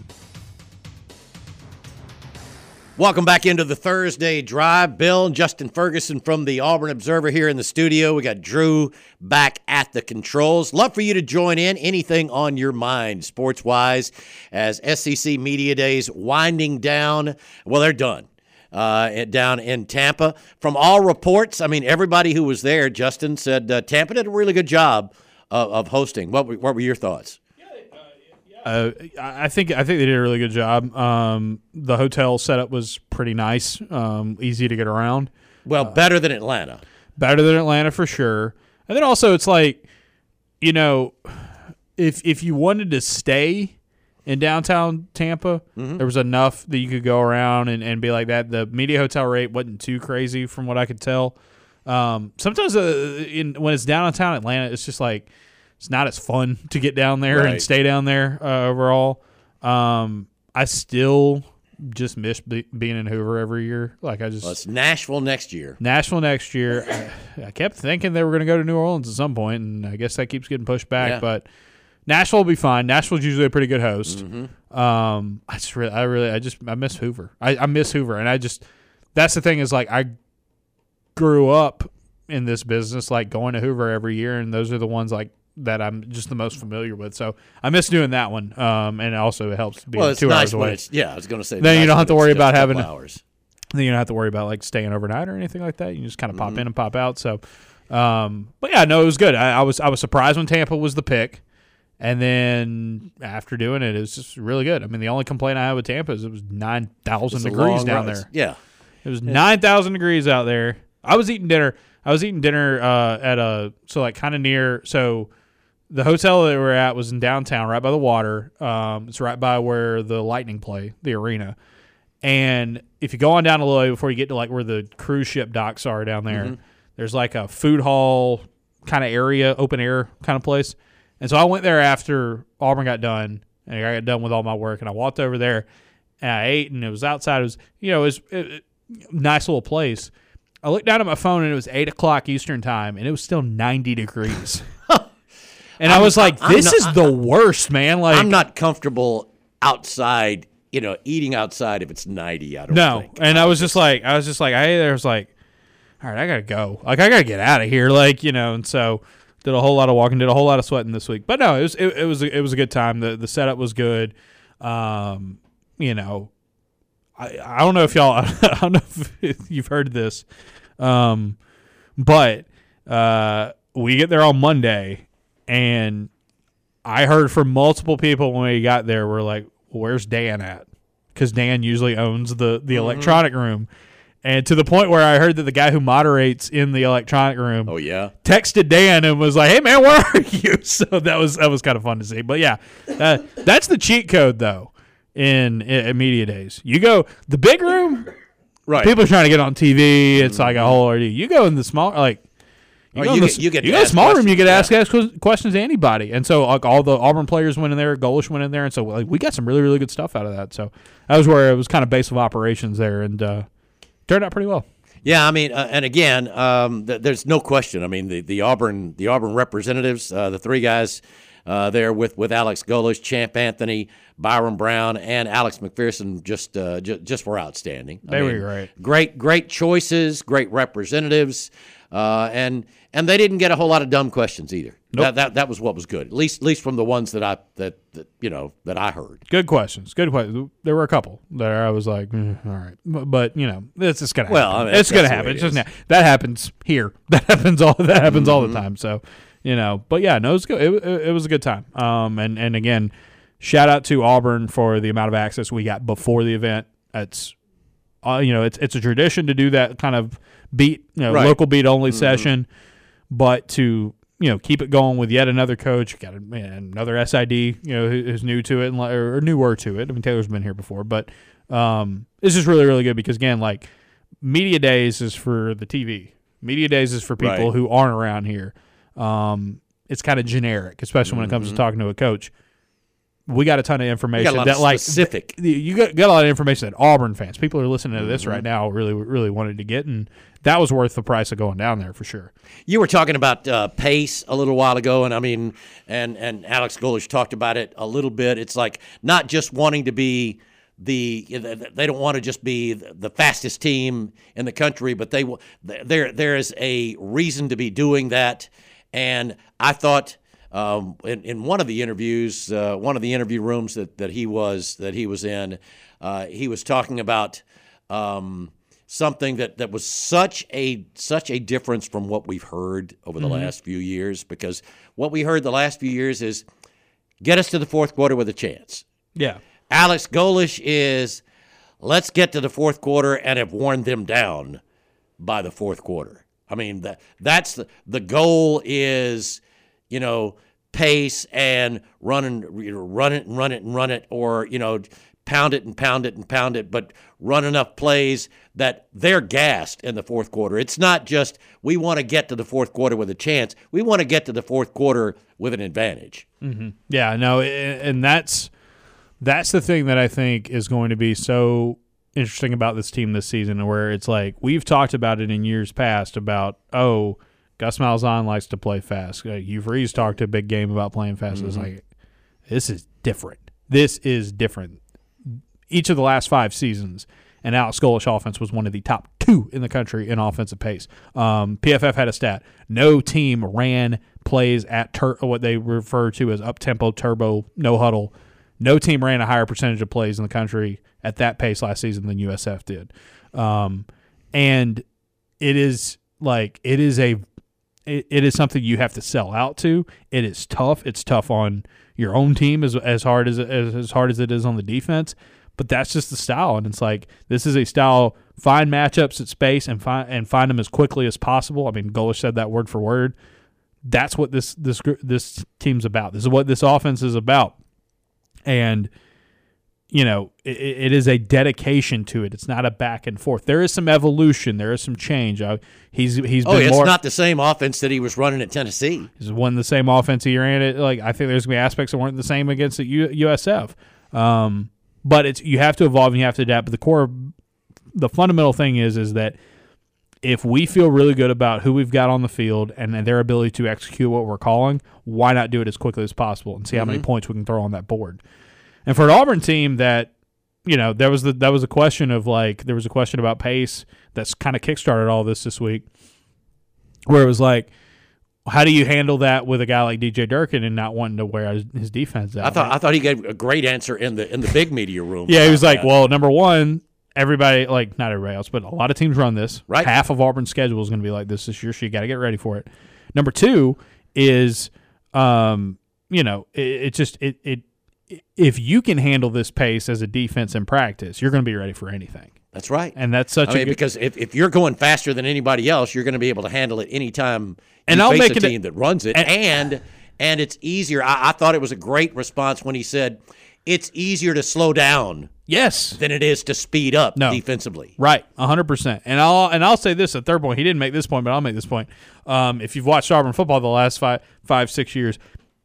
Welcome back into the Thursday Drive. Bill and Justin Ferguson from the Auburn Observer here in the studio. We got Drew back at the controls. Love for you to join in. Anything on your mind, sports-wise, as S E C Media Days winding down. Well, they're done. Uh, down in Tampa. From all reports, I mean, everybody who was there, Justin, said uh, Tampa did a really good job of, of hosting. What were, what were your thoughts? Uh, I think I think they did a really good job. Um, the hotel setup was pretty nice, um, easy to get around. Well, better than Atlanta. Better than Atlanta for sure. And then also, it's like, you know, if if you wanted to stay in downtown Tampa, Mm-hmm. there was enough that you could go around and, and be like that. The media hotel rate wasn't too crazy from what I could tell. Um, sometimes uh, in, when it's downtown Atlanta, it's just like it's not as fun to get down there Right. and stay down there uh, overall. Um, I still just miss be, being in Hoover every year. Like I just Well, it's Nashville next year. Nashville next year. I, I kept thinking they were going to go to New Orleans at some point, and I guess that keeps getting pushed back. Yeah. But Nashville will be fine. Nashville's usually a pretty good host. Mm-hmm. Um, I just really, I really, I just, I miss Hoover. I, I miss Hoover, and I just, that's the thing is like I grew up in this business, like going to Hoover every year, and those are the ones like that I'm just the most familiar with. So I miss doing that one. Um, and also it helps being Well, it's two nice hours when away. it's yeah. I was going to say Then you nice don't have when to it's worry just about a couple having- hours. Then you don't have to worry about like staying overnight or anything like that. You can just kind of pop Mm-hmm. in and pop out. So, um, but yeah, no, it was good. I, I was I was surprised when Tampa was the pick, and then after doing it, it was just really good. I mean, the only complaint I had with Tampa is it was nine thousand It's a degrees long down run. there. Yeah. It was nine thousand degrees out there. I was eating dinner. I was eating dinner uh, at a so like kind of near. So the hotel that we were at was in downtown, right by the water. Um, it's right by where the Lightning play, the arena. And if you go on down a little way before you get to like where the cruise ship docks are down there, Mm-hmm. there's like a food hall kind of area, open air kind of place. And so I went there after Auburn got done, and I got done with all my work, and I walked over there, and I ate, and it was outside. It was, you know, it was it, it, nice little place. I looked down at my phone, and it was eight o'clock Eastern time, and it was still ninety degrees. And I was like, I'm this not- is the worst, man. Like, I'm not comfortable outside, you know, eating outside if it's ninety. I don't no. think. And I was just like, I was just like, I there was like, all right, I gotta go. Like, I gotta get out of here. Like, you know, and so did a whole lot of walking, did a whole lot of sweating this week. But no, it was it, it was a, it was a good time. The the setup was good. Um, you know, I I don't know if y'all I don't know if you've heard this, um, but uh, we get there on Monday, and I heard from multiple people when we got there. We're like, where's Dan at? Because Dan usually owns the the electronic room. And to the point where I heard that the guy who moderates in the electronic room Oh yeah. texted Dan and was like, "Hey man, where are you?" So that was that was kind of fun to see. But yeah, uh, that's the cheat code though in, in media days. You go the big room, Right. people are trying to get on T V. It's like a whole ordeal. You go in the small like. You Or go, you in the, get- you get you to go in the ask small room, you questions, get to yeah. ask, ask ques- questions to anybody. And so like all the Auburn players went in there, Golish went in there, and so like we got some really, really good stuff out of that. So that was where it was kind of base of operations there, and uh, turned out pretty well. Yeah, I mean, uh, and again, um, th- there's no question. I mean, the, the Auburn the Auburn representatives, uh, the three guys uh, there with, with Alex Golesh, Champ Anthony, Byron Brown, and Alex McPherson just uh, ju- just were outstanding. I They were mean, great. Great, great choices, great representatives, uh, and and they didn't get a whole lot of dumb questions either. Nope. That, that that was what was good. At least at least from the ones that I that, that you know that I heard. Good questions. Good questions. There were a couple that I was like, mm, all right, but, but you know, it's just gonna Well, happen. I mean, it's gonna that's the happen. way It's it just is. na- that happens here. That happens all. That happens all Mm-hmm. the time. So you know, but yeah, no, it was good. It, it, it was a good time. Um, and and again, shout out to Auburn for the amount of access we got before the event. It's, uh, you know, it's it's a tradition to do that kind of beat, you know, Right. local beat only session, but to you know, keep it going with yet another coach. Got a, man, another S I D, you know, who, who's new to it and li- or newer to it. I mean, Taylor's been here before, but um, it's just really, really good because again, like media days is for the T V. Media days is for people Right. who aren't around here. Um, it's kind of generic, especially when it comes to talking to a coach. We got a ton of information lot that, of like, specific. th- you got, got a lot of information that Auburn fans, people who are listening to this Mm-hmm. right now, really, really wanted to get, and that was worth the price of going down there for sure. You were talking about uh, pace a little while ago, and I mean, and and Alex Golesh talked about it a little bit. It's like not just wanting to be the they don't want to just be the fastest team in the country, but they there there is a reason to be doing that. And I thought um, in in one of the interviews, uh, one of the interview rooms that, that he was that he was in, uh, he was talking about. Um, Something that, that was such a such a difference from what we've heard over the Mm-hmm. last few years, because what we heard the last few years is get us to the fourth quarter with a chance. Yeah. Alex Golesh is let's get to the fourth quarter and have worn them down by the fourth quarter. I mean that that's the the goal is, you know, pace and run and you know, run it and run it and run it, or you know, pound it and pound it and pound it, but run enough plays that they're gassed in the fourth quarter. It's not just we want to get to the fourth quarter with a chance. We want to get to the fourth quarter with an advantage. Mm-hmm. Yeah, no, and that's that's the thing that I think is going to be so interesting about this team this season, where it's like we've talked about it in years past about, oh, Gus Malzahn likes to play fast. Uh, Hugh Freeze talked a big game about playing fast. Mm-hmm. It's like, this is different. This is different. Each of the last five seasons, an Alex Golesh offense was one of the top two in the country in offensive pace. Um, P F F had a stat. No team ran plays at tur- what they refer to as up-tempo, turbo, no-huddle. No team ran a higher percentage of plays in the country at that pace last season than U S F did. Um, and it is like it is a it, it is something you have to sell out to. It is tough. It's tough on your own team as as hard as as, as hard as it is on the defense. But that's just the style, and it's like this is a style. Find matchups at space and find and find them as quickly as possible. I mean, Golesh said that word for word. That's what this this this team's about. This is what this offense is about, and you know it, it is a dedication to it. It's not a back and forth. There is some evolution. There is some change. Uh, he's he's oh, been it's more, not the same offense that he was running at Tennessee. He's won the same offense he ran it. Like I think there's gonna be aspects that weren't the same against the U, U S F. Um, But it's you have to evolve and you have to adapt. But the core, the fundamental thing is is that if we feel really good about who we've got on the field and, and their ability to execute what we're calling, why not do it as quickly as possible and see how mm-hmm. many points we can throw on that board? And for an Auburn team that, you know, there was the that was a question of like there was a question about pace that's kind of kickstarted all this this week, where it was like, how do you handle that with a guy like D J Durkin and not wanting to wear his, his defense out? I thought I thought he gave a great answer in the in the big media room. Yeah, he was like, that. well, number one, everybody, like not everybody else, but a lot of teams run this. Right. Half of Auburn's schedule is going to be like this this year, so you got to get ready for it. Number two is, um, you know, it, it just it it if you can handle this pace as a defense in practice, you're going to be ready for anything. That's right. And that's such I a mean, good, because if, if you're going faster than anybody else, you're going to be able to handle it anytime and you I'll face make a it team a, that runs it. And, and and it's easier. I, I thought it was a great response when he said it's easier to slow down yes. than it is to speed up no. defensively. Right, one hundred percent. And I'll and I'll say this, a third point. He didn't make this point, but I'll make this point. Um, if you've watched Auburn football the last five, five, six years,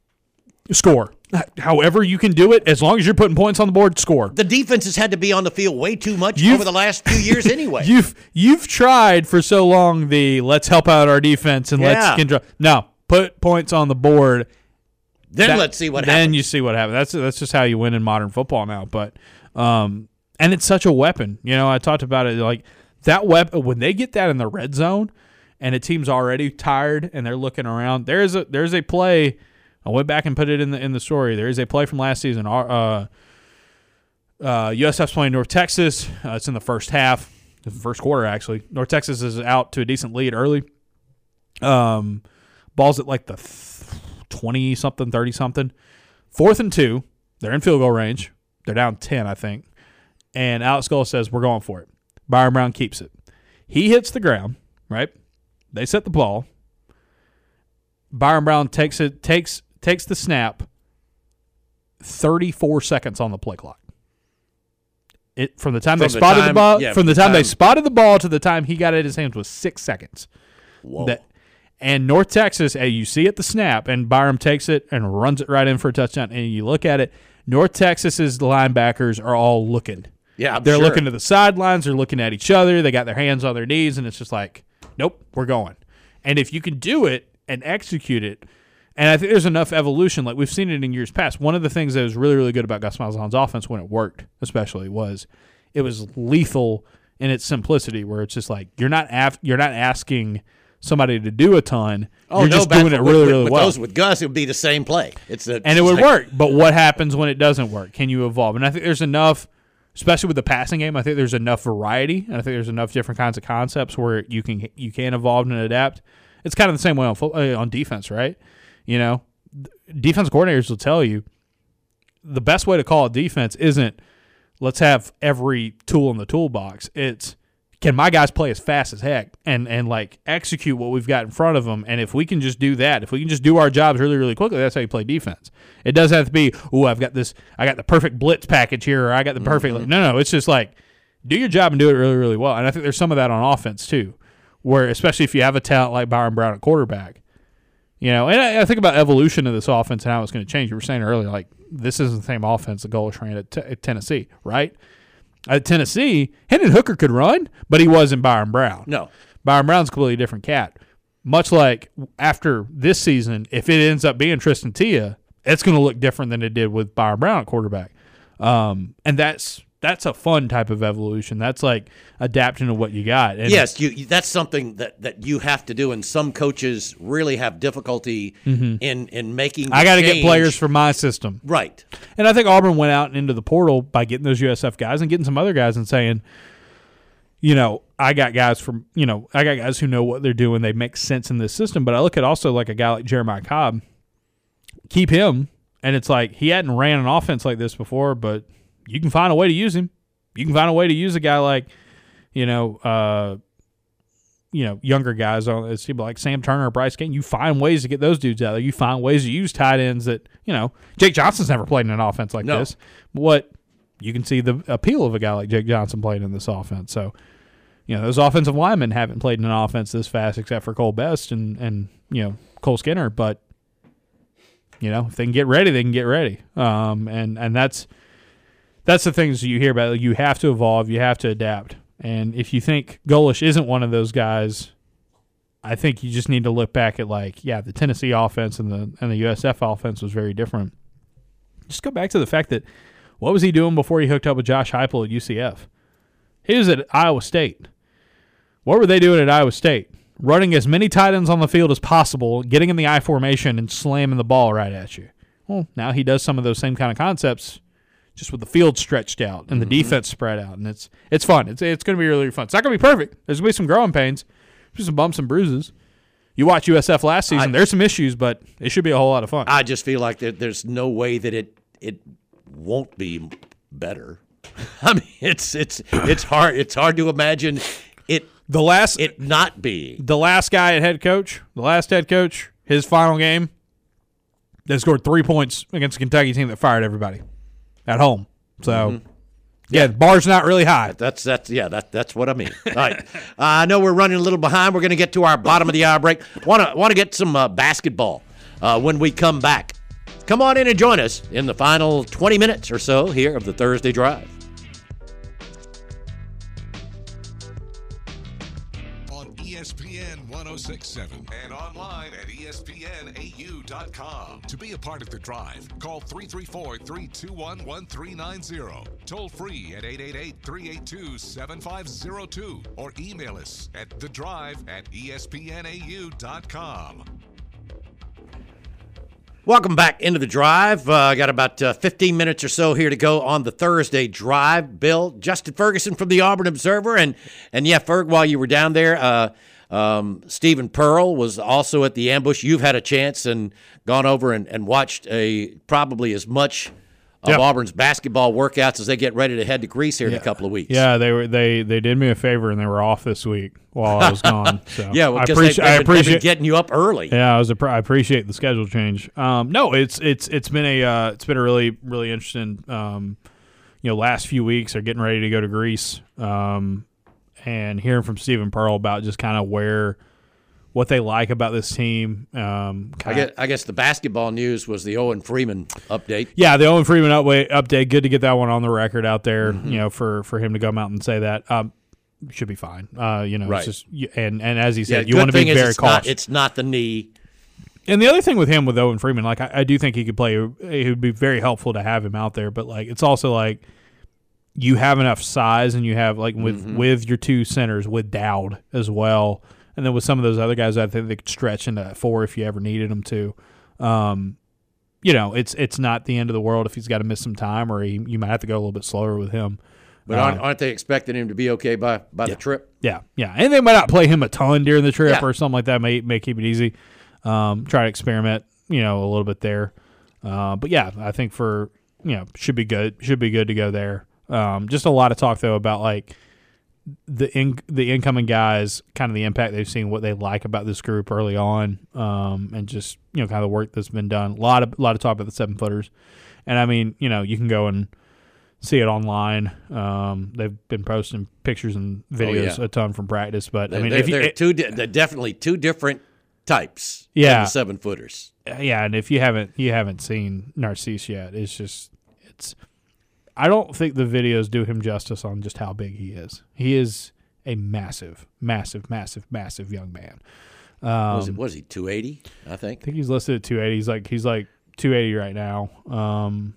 score. However you can do it, as long as you're putting points on the board, score. The defense has had to be on the field way too much you've, over the last few years anyway. You've you've tried for so long the let's help out our defense and yeah. let's control. No, put points on the board. Then that, let's see what then happens. Then you see what happens. That's that's just how you win in modern football now. But um, and it's such a weapon. You know, I talked about it like that weapon when they get that in the red zone, and a team's already tired and they're looking around. There's a there's a play. I went back and put it in the in the story. There is a play from last season. Uh, uh, U S F's playing North Texas. Uh, it's in the first half, the first quarter actually. North Texas is out to a decent lead early. Um, ball's at like the twenty something, thirty something. Fourth and two. They're in field goal range. They're down ten, I think. And Alex Golesh says we're going for it. Byron Brown keeps it. He hits the ground. Right. They set the ball. Byron Brown takes it takes. Takes the snap, thirty-four seconds on the play clock. It from the time from they the spotted time, the ball, yeah, from the the time, time they spotted the ball to the time he got it in his hands was six seconds. Whoa! That, and North Texas, hey, you see at the snap, and Byram takes it and runs it right in for a touchdown. And you look at it, North Texas's linebackers are all looking. Yeah, I'm they're sure. looking to the sidelines. They're looking at each other. They got their hands on their knees, and it's just like, nope, we're going. And if you can do it and execute it. And I think there's enough evolution. Like we've seen it in years past. One of the things that was really, really good about Gus Malzahn's offense when it worked, especially, was it was lethal in its simplicity, where it's just like you're not af- you're not asking somebody to do a ton. Oh, you're no, just back doing it with, really, with, really with well. Those with Gus, it would be the same play. It's a, and it would like, work. But what happens when it doesn't work? Can you evolve? And I think there's enough, especially with the passing game. I think there's enough variety, and I think there's enough different kinds of concepts where you can you can evolve and adapt. It's kind of the same way on on defense, right? You know. Defense coordinators will tell you the best way to call a defense isn't let's have every tool in the toolbox. It's can my guys play as fast as heck and, and like execute what we've got in front of them? And if we can just do that, if we can just do our jobs really, really quickly, that's how you play defense. It doesn't have to be, oh, I've got this, I got the perfect blitz package here, or I got the perfect. Mm-hmm. No, no, it's just like do your job and do it really, really well. And I think there's some of that on offense too, where especially if you have a talent like Byron Brown at quarterback, you know. And I, I think about evolution of this offense and how it's going to change. You were saying earlier, like this isn't the same offense that Golesh ran at, t- at Tennessee, right? At Tennessee, Hendon Hooker could run, but he wasn't Byron Brown. No. Byron Brown's a completely different cat. Much like after this season, if it ends up being Tristan Tia, it's going to look different than it did with Byron Brown at quarterback. Um, and that's that's a fun type of evolution. That's like adapting to what you got. And yes, you, that's something that, that you have to do, and some coaches really have difficulty mm-hmm. in, in making the I got to change. get players for my system. Right. And I think Auburn went out and into the portal by getting those U S F guys and getting some other guys and saying, you know, I got guys from, you know, I got guys who know what they're doing. They make sense in this system. But I look at also like a guy like Jeremiah Cobb, keep him, and it's like he hadn't ran an offense like this before, but you can find a way to use him. You can find a way to use a guy like, you know, uh, you know, younger guys on it's like Sam Turner or Bryce Gaines. You find ways to get those dudes out there. You find ways to use tight ends that, you know, Jake Johnson's never played in an offense like no. this. What you can see the appeal of a guy like Jake Johnson playing in this offense. So, you know, those offensive linemen haven't played in an offense this fast except for Cole Best and, and you know, Cole Skinner. But, you know, if they can get ready, they can get ready. Um, and, and that's that's the things you hear about. You have to evolve. You have to adapt. And if you think Golesh isn't one of those guys, I think you just need to look back at, like, yeah, the Tennessee offense and the and the U S F offense was very different. Just go back to the fact that what was he doing before he hooked up with Josh Heupel at U C F? He was at Iowa State. What were they doing at Iowa State? Running as many tight ends on the field as possible, getting in the I formation and slamming the ball right at you. Well, now he does some of those same kind of concepts, just with the field stretched out and the mm-hmm. defense spread out, and it's it's fun. It's it's going to be really fun. It's not going to be perfect. There's going to be some growing pains, there's some bumps and bruises. You watch U S F last season, I, there's some issues, but it should be a whole lot of fun. I just feel like that there's no way that it it won't be better. I mean, it's it's it's hard it's hard to imagine it the last it not being. The last guy at head coach, the last head coach, his final game, they scored three points against a Kentucky team that fired everybody at home. So, mm-hmm. yeah, yeah, the bar's not really high. That's that's yeah, that that's what I mean. All right, uh, I know we're running a little behind. We're going to get to our bottom of the hour break. Want to want to get some uh, basketball uh, when we come back. Come on in and join us in the final twenty minutes or so here of the Thursday Drive. E S P N one oh six point seven and online at E S P N A U dot com. To be a part of The Drive, call three three four, three two one, one three nine zero. Toll free at eight eight eight, three eight two, seven five zero two or email us at the drive at E S P N A U dot com. Welcome back into The Drive. I uh, got about uh, fifteen minutes or so here to go on the Thursday Drive. Bill, Justin Ferguson from the Auburn Observer. And, and yeah, Ferg, while you were down there, uh, um, Stephen Pearl was also at the ambush. You've had a chance and gone over and, and watched a probably as much of yep. Auburn's basketball workouts as they get ready to head to Greece here yeah. in a couple of weeks. Yeah, they were they, they did me a favor and they were off this week while I was gone. So yeah, well, I, appreci- I appreciate they've been getting you up early. Yeah, I was a, I appreciate the schedule change. Um, no, it's it's it's been a uh, it's been a really really interesting um, you know last few weeks. They're getting ready to go to Greece, um, and hearing from Stephen Pearl about just kind of where. What they like about this team. Um, I guess, I guess the basketball news was the Owen Freeman update. Yeah, the Owen Freeman update. update. Good to get that one on the record out there. Mm-hmm. You know, for, for him to come out and say that um, should be fine. Uh, you know, right. it's just and and as he said, yeah, you want to be very it's cautious. Not, it's not the knee. And the other thing with him with Owen Freeman, like I, I do think he could play. It would be very helpful to have him out there. But like, it's also like you have enough size, and you have like with mm-hmm. with your two centers with Dowd as well. And then with some of those other guys, I think they could stretch into four if you ever needed them to. Um, you know, it's it's not the end of the world if he's got to miss some time, or he, you might have to go a little bit slower with him. But aren't, uh, aren't they expecting him to be okay by, by yeah, the trip? Yeah, yeah. And they might not play him a ton during the trip yeah. or something like that. May may keep it easy. Um, try to experiment, you know, a little bit there. Uh, but yeah, I think for you know should be good. Should be good to go there. Um, just a lot of talk though about like. the in, the incoming guys, kind of the impact they've seen, what they like about this group early on, um, and just you know kind of the work that's been done. A lot of a lot of talk about the seven footers, and I mean you know you can go and see it online. Um, they've been posting pictures and videos oh, yeah. a ton from practice, but they, I mean they're, if you, they're it, two di- they're definitely two different types. Yeah, of the seven footers. Yeah, and if you haven't you haven't seen Narcisse yet, it's just it's. I don't think the videos do him justice on just how big he is. He is a massive, massive, massive, massive young man. Um, was it was he two eighty? I think. I think he's listed at two eighty. He's like he's like two eighty right now, um,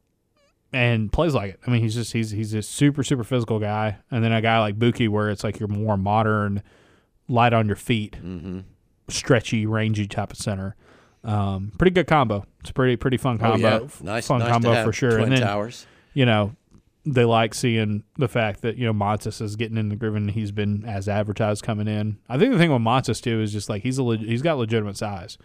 and plays like it. I mean, he's just he's he's a super super physical guy. And then a guy like Buki, where it's like you're more modern, light on your feet, mm-hmm. stretchy, rangy type of center. Um, pretty good combo. It's a pretty pretty fun combo. Oh, yeah. Nice, fun nice combo to have for sure. Twin and then, towers. You know, they like seeing the fact that, you know, Montes is getting in the groove and he's been as advertised coming in. I think the thing with Montes, too, is just like he's a leg- he's got legitimate size.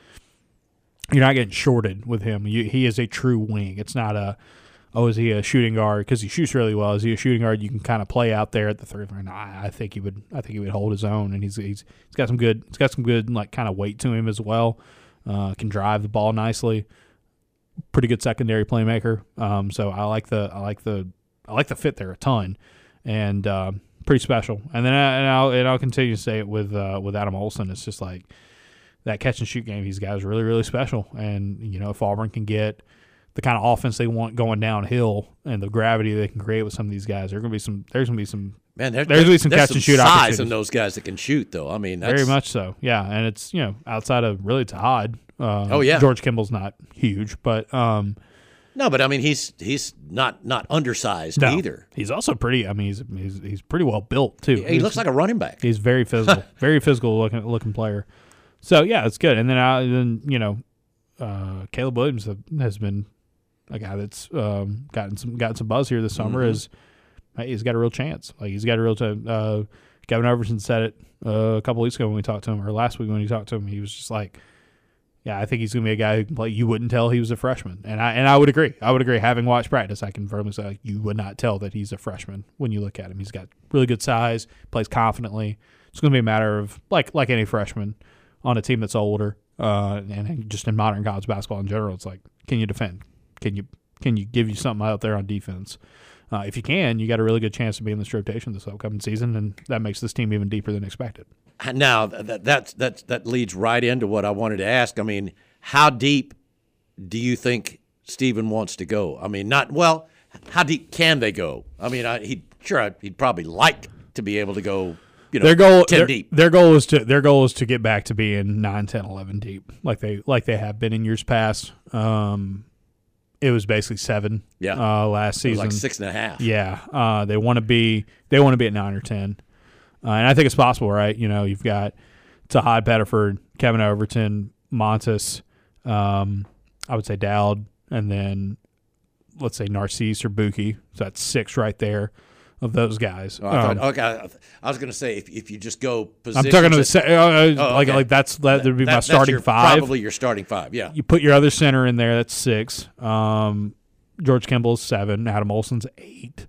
You're not getting shorted with him. You, he is a true wing. It's not a, oh, is he a shooting guard? Because he shoots really well. Is he a shooting guard? You can kind of play out there at the third line. I, I think he would. I think he would hold his own, and he's he's he's got some good. He's got some good like kind of weight to him as well. Uh, can drive the ball nicely. Pretty good secondary playmaker. Um, so I like the I like the I like the fit there a ton, and uh, pretty special. And then I, and I'll and I'll continue to say it with uh, with Adam Olson. It's just like that catch and shoot game he's got is really really special. And you know if Auburn can get the kind of offense they want going downhill and the gravity they can create with some of these guys, there's gonna be some there's gonna be some man there, there's gonna be some there's catch some and shoot size opportunities in those guys that can shoot though. I mean that's, very much so. Yeah, and it's you know outside of really Todd. Uh, oh yeah, George Kimball's not huge, but um, no, but I mean he's he's not not undersized no, either. He's also pretty. I mean he's he's he's pretty well built too. He, he he's, looks like a running back. He's very physical, very physical looking looking player. So yeah, it's good. And then I then you know, uh, Caleb Williams has been a guy that's um, gotten some gotten some buzz here this summer. Mm-hmm. Is hey, he's got a real chance. Like he's got a real chance. Uh, Kevin Overton said it uh, a couple weeks ago when we talked to him, or last week when we talked to him. He was just like. Yeah, I think he's going to be a guy who can play. You wouldn't tell he was a freshman, and I and I would agree. I would agree. Having watched practice, I can firmly say like, you would not tell that he's a freshman when you look at him. He's got really good size, plays confidently. It's going to be a matter of like like any freshman on a team that's older, uh, and just in modern college basketball in general. It's like, can you defend? Can you can you give you something out there on defense? Uh, if you can, you got a really good chance to be in this rotation this upcoming season, and that makes this team even deeper than expected. Now that that that that leads right into what I wanted to ask. I mean, how deep do you think Stephen wants to go? I mean, not well. How deep can they go? I mean, I, he sure he'd probably like to be able to go. You know, their goal, ten their, deep. Their goal is to their goal is to get back to being nine, ten, eleven deep, like they like they have been in years past. Um, it was basically seven. Yeah. Uh, last season, it was like six and a half. Yeah. Uh, they want to be they want to be at nine or ten. Uh, and I think it's possible, right? You know, you've got Tahad Pettiford, Kevin Overton, Montes, um, I would say Dowd, and then let's say Narcisse or Buki. So that's six right there of those guys. Oh, I thought, um, okay, I was going to say if if you just go positions. I'm talking to the se- uh, oh, like okay. like that's that would be that, my starting your, five. Probably your starting five. Yeah. You put your other center in there. That's six. Um, George Kimball's seven. Adam Olson's eight.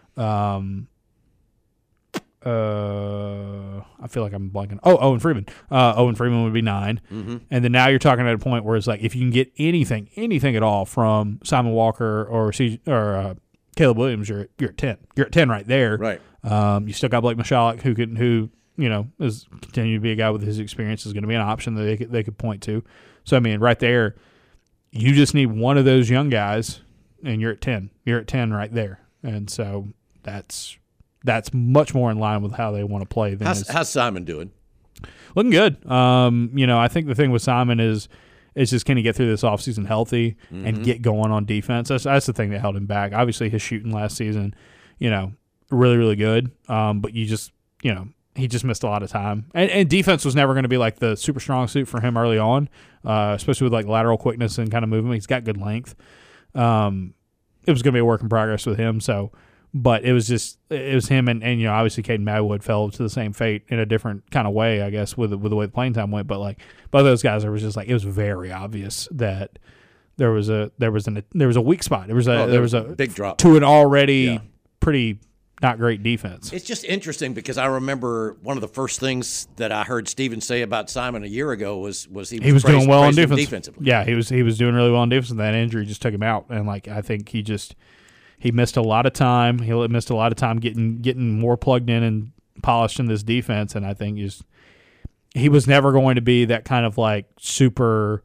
Um, Uh, I feel like I'm blanking. Oh, Owen Freeman. Uh, Owen Freeman would be nine. Mm-hmm. And then now you're talking at a point where it's like if you can get anything, anything at all from Simon Walker or C- or uh, Caleb Williams, you're you're at ten. You're at ten right there. Right. Um, you still got Blake Michalek, who can who you know is continue to be a guy with his experience is going to be an option that they could, they could point to. So I mean, right there, you just need one of those young guys, and you're at ten. You're at ten right there. And so that's. That's much more in line with how they want to play. Than how's, his, how's Simon doing? Looking good. Um, you know, I think the thing with Simon is is just can he get through this offseason healthy mm-hmm. and get going on defense. That's that's the thing that held him back. Obviously, his shooting last season, you know, really really good. Um, but you just you know he just missed a lot of time. And, and defense was never going to be like the super strong suit for him early on, uh, especially with like lateral quickness and kind of movement. He's got good length. Um, it was going to be a work in progress with him. So. But it was just it was him and, and you know obviously Caden Madwood fell to the same fate in a different kind of way I guess with with the way the playing time went. But like both those guys, it was just like it was very obvious that there was a there was an there was a weak spot. There was a oh, there, there was a big drop to an already yeah. pretty not great defense. It's just interesting because I remember one of the first things that I heard Steven say about Simon a year ago was was he was, he was praised, doing well on praised him defense. defensively. Yeah, he was he was doing really well on defense, and that injury just took him out. And like I think he just he missed a lot of time. He missed a lot of time getting getting more plugged in and polished in this defense. And I think he's he was never going to be that kind of like super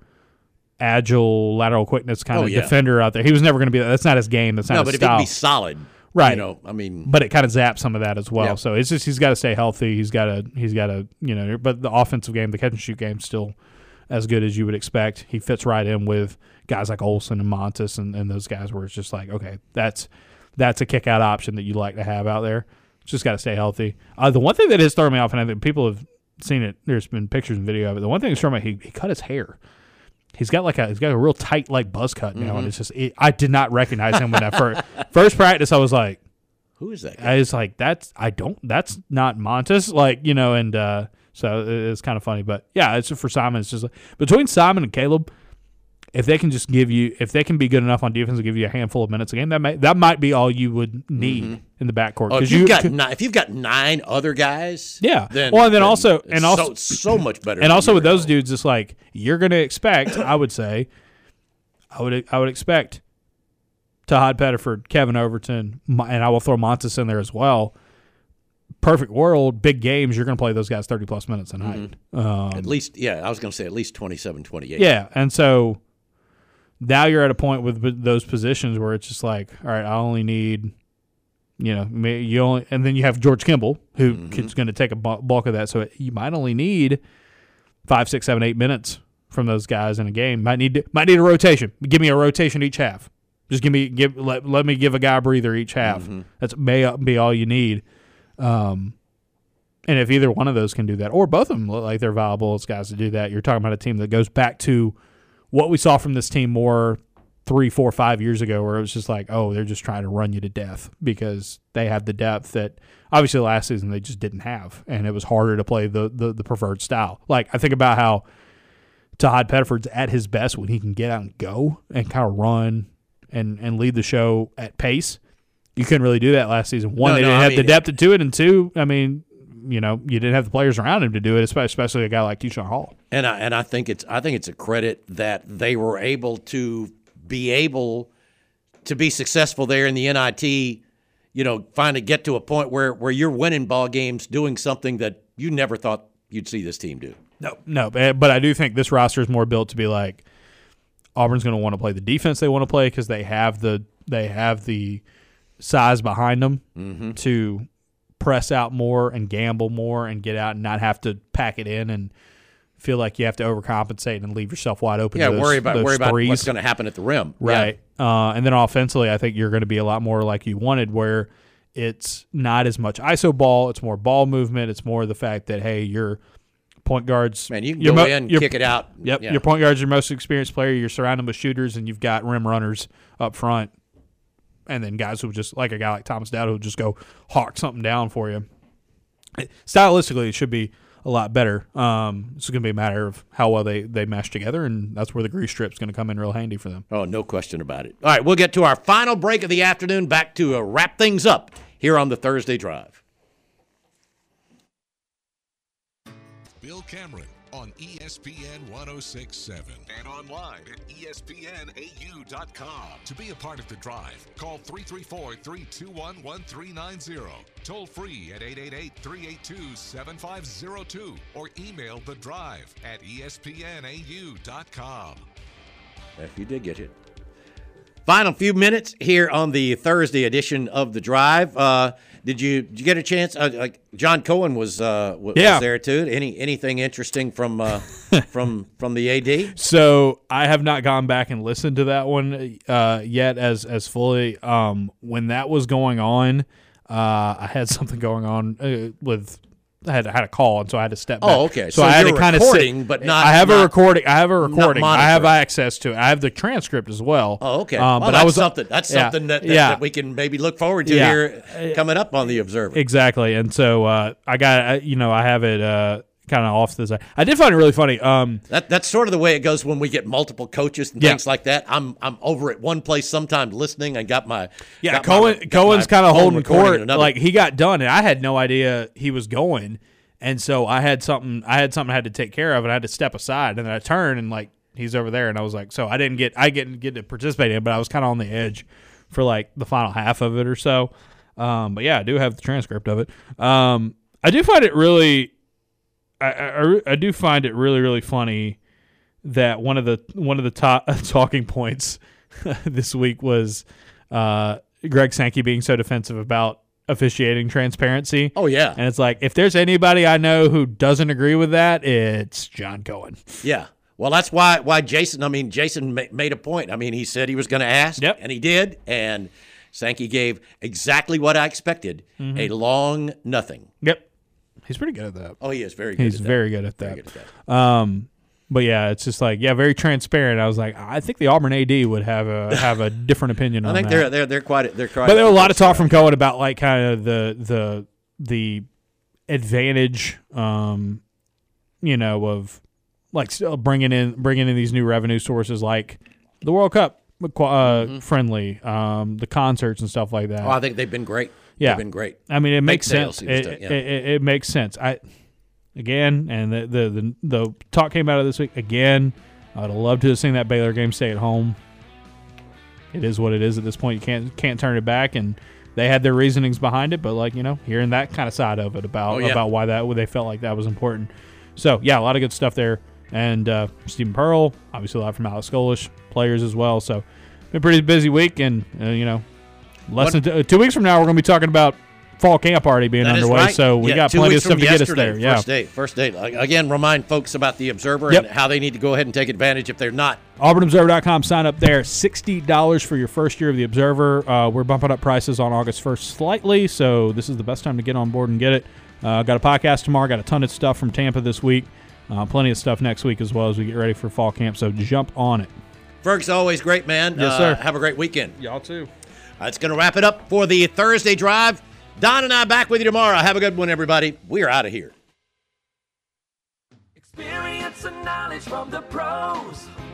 agile lateral quickness kind Oh, of yeah. defender out there. He was never going to be that. That's not his game. That's not No, his but style. if he could be solid, Right. You know, I mean, but it kind of zaps some of that as well. Yeah. So it's just he's got to stay healthy. He's got to he's got to you know. But the offensive game, the catch and shoot game, is still as good as you would expect. He fits right in with guys like Olsen and Montes and, and those guys where it's just like, okay, that's that's a kick out option that you like to have out there. Just got to stay healthy. Uh, the one thing that is throwing me off, and I think people have seen it. There's been pictures and video of it. The one thing that's throwing me, he he cut his hair. He's got like a he's got a real tight like buzz cut now, Mm-hmm. and it's just it, I did not recognize him when that first first practice. I was like. who is that guy? I was like, that's I don't that's not Montes, like, you know, and uh, so it- it's kind of funny, but yeah, it's for Simon. It's just like, between Simon and Caleb, if they can just give you, if they can be good enough on defense to give you a handful of minutes a game, that might that might be all you would need in the backcourt. Oh, 'Cause if you've you got could- nine, if you've got nine other guys, Yeah. then Well, and then then also- it's and also- so, so much better. and than also you with those know. dudes, it's like you're going to expect. I would say, I would I would expect Tahad Pettiford, Kevin Overton, Mo- and I will throw Montes in there as well. Perfect world, big games. You're going to play those guys thirty plus minutes a night. Um, At least, yeah, I was going to say at least twenty-seven, twenty-eight. Yeah, and so now you're at a point with with those positions where it's just like, all right, I only need, you know, may- you only, and then you have George Kimball who Mm-hmm. is going to take a bu- bulk of that. So you might only need five, six, seven, eight minutes from those guys in a game. Might need to, might need a rotation. Give me a rotation each half. Just give me give let, let me give a guy a breather each half. Mm-hmm. That's may be all you need. Um, and if either one of those can do that, or both of them look like they're viable as guys to do that, you're talking about a team that goes back to what we saw from this team more three, four, five years ago, where it was just like, oh, they're just trying to run you to death because they have the depth that obviously last season they just didn't have, and it was harder to play the the, the preferred style. Like I think about how Tahad Pettiford's at his best when he can get out and go and kind of run and and lead the show at pace. You couldn't really do that last season. One, No, they no, didn't I have mean- the depth to do it, and two, I mean, you know, you didn't have the players around him to do it, espe- especially a guy like Keyshawn Hall. And I and I think it's I think it's a credit that they were able to be able to be successful there in the N I T. You know, finally get to a point where where you're winning ball games, doing something that you never thought you'd see this team do. No, no, but but I do think this roster is more built to be like Auburn's going to want to play the defense they want to play because they have the they have the size behind them Mm-hmm. to press out more and gamble more and get out and not have to pack it in and feel like you have to overcompensate and leave yourself wide open. Yeah, to those, worry about those worry about threes. what's going to happen at the rim. Right. Uh, and then offensively, I think you're going to be a lot more like you wanted, where it's not as much I S O ball. It's more ball movement. It's more the fact that, hey, your point guards. Man, you can your go mo- in, your- kick it out. Yep. Yeah. Your point guard's your most experienced player. You're surrounded with shooters, and you've got rim runners up front. And then guys who just, like a guy like Thomas Dowd, who just go hawk something down for you. Stylistically, it should be a lot better. Um, it's going to be a matter of how well they, they mesh together, and that's where the grease strip's going to come in real handy for them. Oh, no question about it. All right, we'll get to our final break of the afternoon, back to uh, wrap things up here on the Thursday Drive. Bill Cameron on E S P N one oh six point seven and online at E S P N A U dot com. To be a part of the drive, call three three four, three two one, one three nine zero. Toll free at eight eight eight, three eight two, seven five zero two or email the drive at E S P N A U dot com. If you did get it. Final few minutes here on the Thursday edition of the Drive. Uh, did you did you get a chance? Uh, like John Cohen was uh, w- Yeah. was there too. Any anything interesting from uh, from from the A D? So I have not gone back and listened to that one uh, yet as as fully. Um, when that was going on, uh, I had something going on uh, with. I had I had a call, and so I had to step back. Oh, okay. So, So I had you're to kind of recording, sit. but not- I have not- a recording. I have a recording. I have monitoring. access to it. I have the transcript as well. Oh, okay. Um, well, but that's I was something. That's yeah, something that, that, yeah. that we can maybe look forward to Yeah. here coming up on the Observer. Exactly, and so uh, I got uh, you know I have it kind of off to the side. I did find it really funny. Um, that that's sort of the way it goes when we get multiple coaches and yeah. things like that. I'm I'm over at one place sometimes listening. I got my yeah. got Cohen my, Cohen's kind of holding court. Another. Like he got done, and I had no idea he was going, and so I had something. I had something I had to take care of, and I had to step aside, and then I turned and like he's over there, and I was like, so I didn't get I didn't get to participate in it, but I was kind of on the edge for like the final half of it or so. Um, but yeah, I do have the transcript of it. Um, I do find it really. I, I, I do find it really, really funny that one of the one of the top talking points this week was uh, Greg Sankey being so defensive about officiating transparency. Oh yeah, and it's like if there's anybody I know who doesn't agree with that, it's John Cohen. Yeah, well that's why why Jason. I mean, Jason ma- made a point. I mean, he said he was going to ask, yep. and he did, and Sankey gave exactly what I expected: mm-hmm. a long nothing. Yep. He's pretty good at that. Oh, he is very good He's at that. very good at that. Very good at that. Um, but yeah, it's just like yeah, very transparent. I was like, I think the Auburn A D would have a have a different opinion on that. I think they're they're they're quite they're quite. But there was a lot of talk from Cohen about like kind of the the the advantage, um, you know, of like still bringing in bringing in these new revenue sources like the World Cup uh, mm-hmm. friendly, um, the concerts and stuff like that. Oh, I think they've been great. Yeah, they've been great. I mean, it makes Big sense. It, it, it, it makes sense. I again, and the, the the the talk came out of this week again. I'd have loved to have seen that Baylor game stay at home. It is what it is at this point. You can't can't turn it back, and they had their reasonings behind it. But like you know, hearing that kind of side of it about oh, yeah. about why that they felt like that was important. So yeah, a lot of good stuff there. And uh, Stephen Pearl, obviously a lot from Alex Golish, players as well. So been a pretty busy week, and uh, you know. Less than t- two weeks from now, we're going to be talking about fall camp already being that underway. Right. So we yeah, got plenty of stuff to get us there. Yeah, first day, first day. Again, remind folks about the Observer yep. and how they need to go ahead and take advantage if they're not. Auburn Observer dot com. Sign up there. sixty dollars for your first year of the Observer. Uh, we're bumping up prices on August first slightly, so this is the best time to get on board and get it. Uh, got a podcast tomorrow. Got a ton of stuff from Tampa this week. Uh, plenty of stuff next week as well as we get ready for fall camp. So jump on it. Ferg's always great, man. Yes, uh, sir. Have a great weekend. Y'all too. That's going to wrap it up for the Thursday Drive. Don and I back with you tomorrow. Have a good one, everybody. We are out of here. Experience and knowledge from the pros.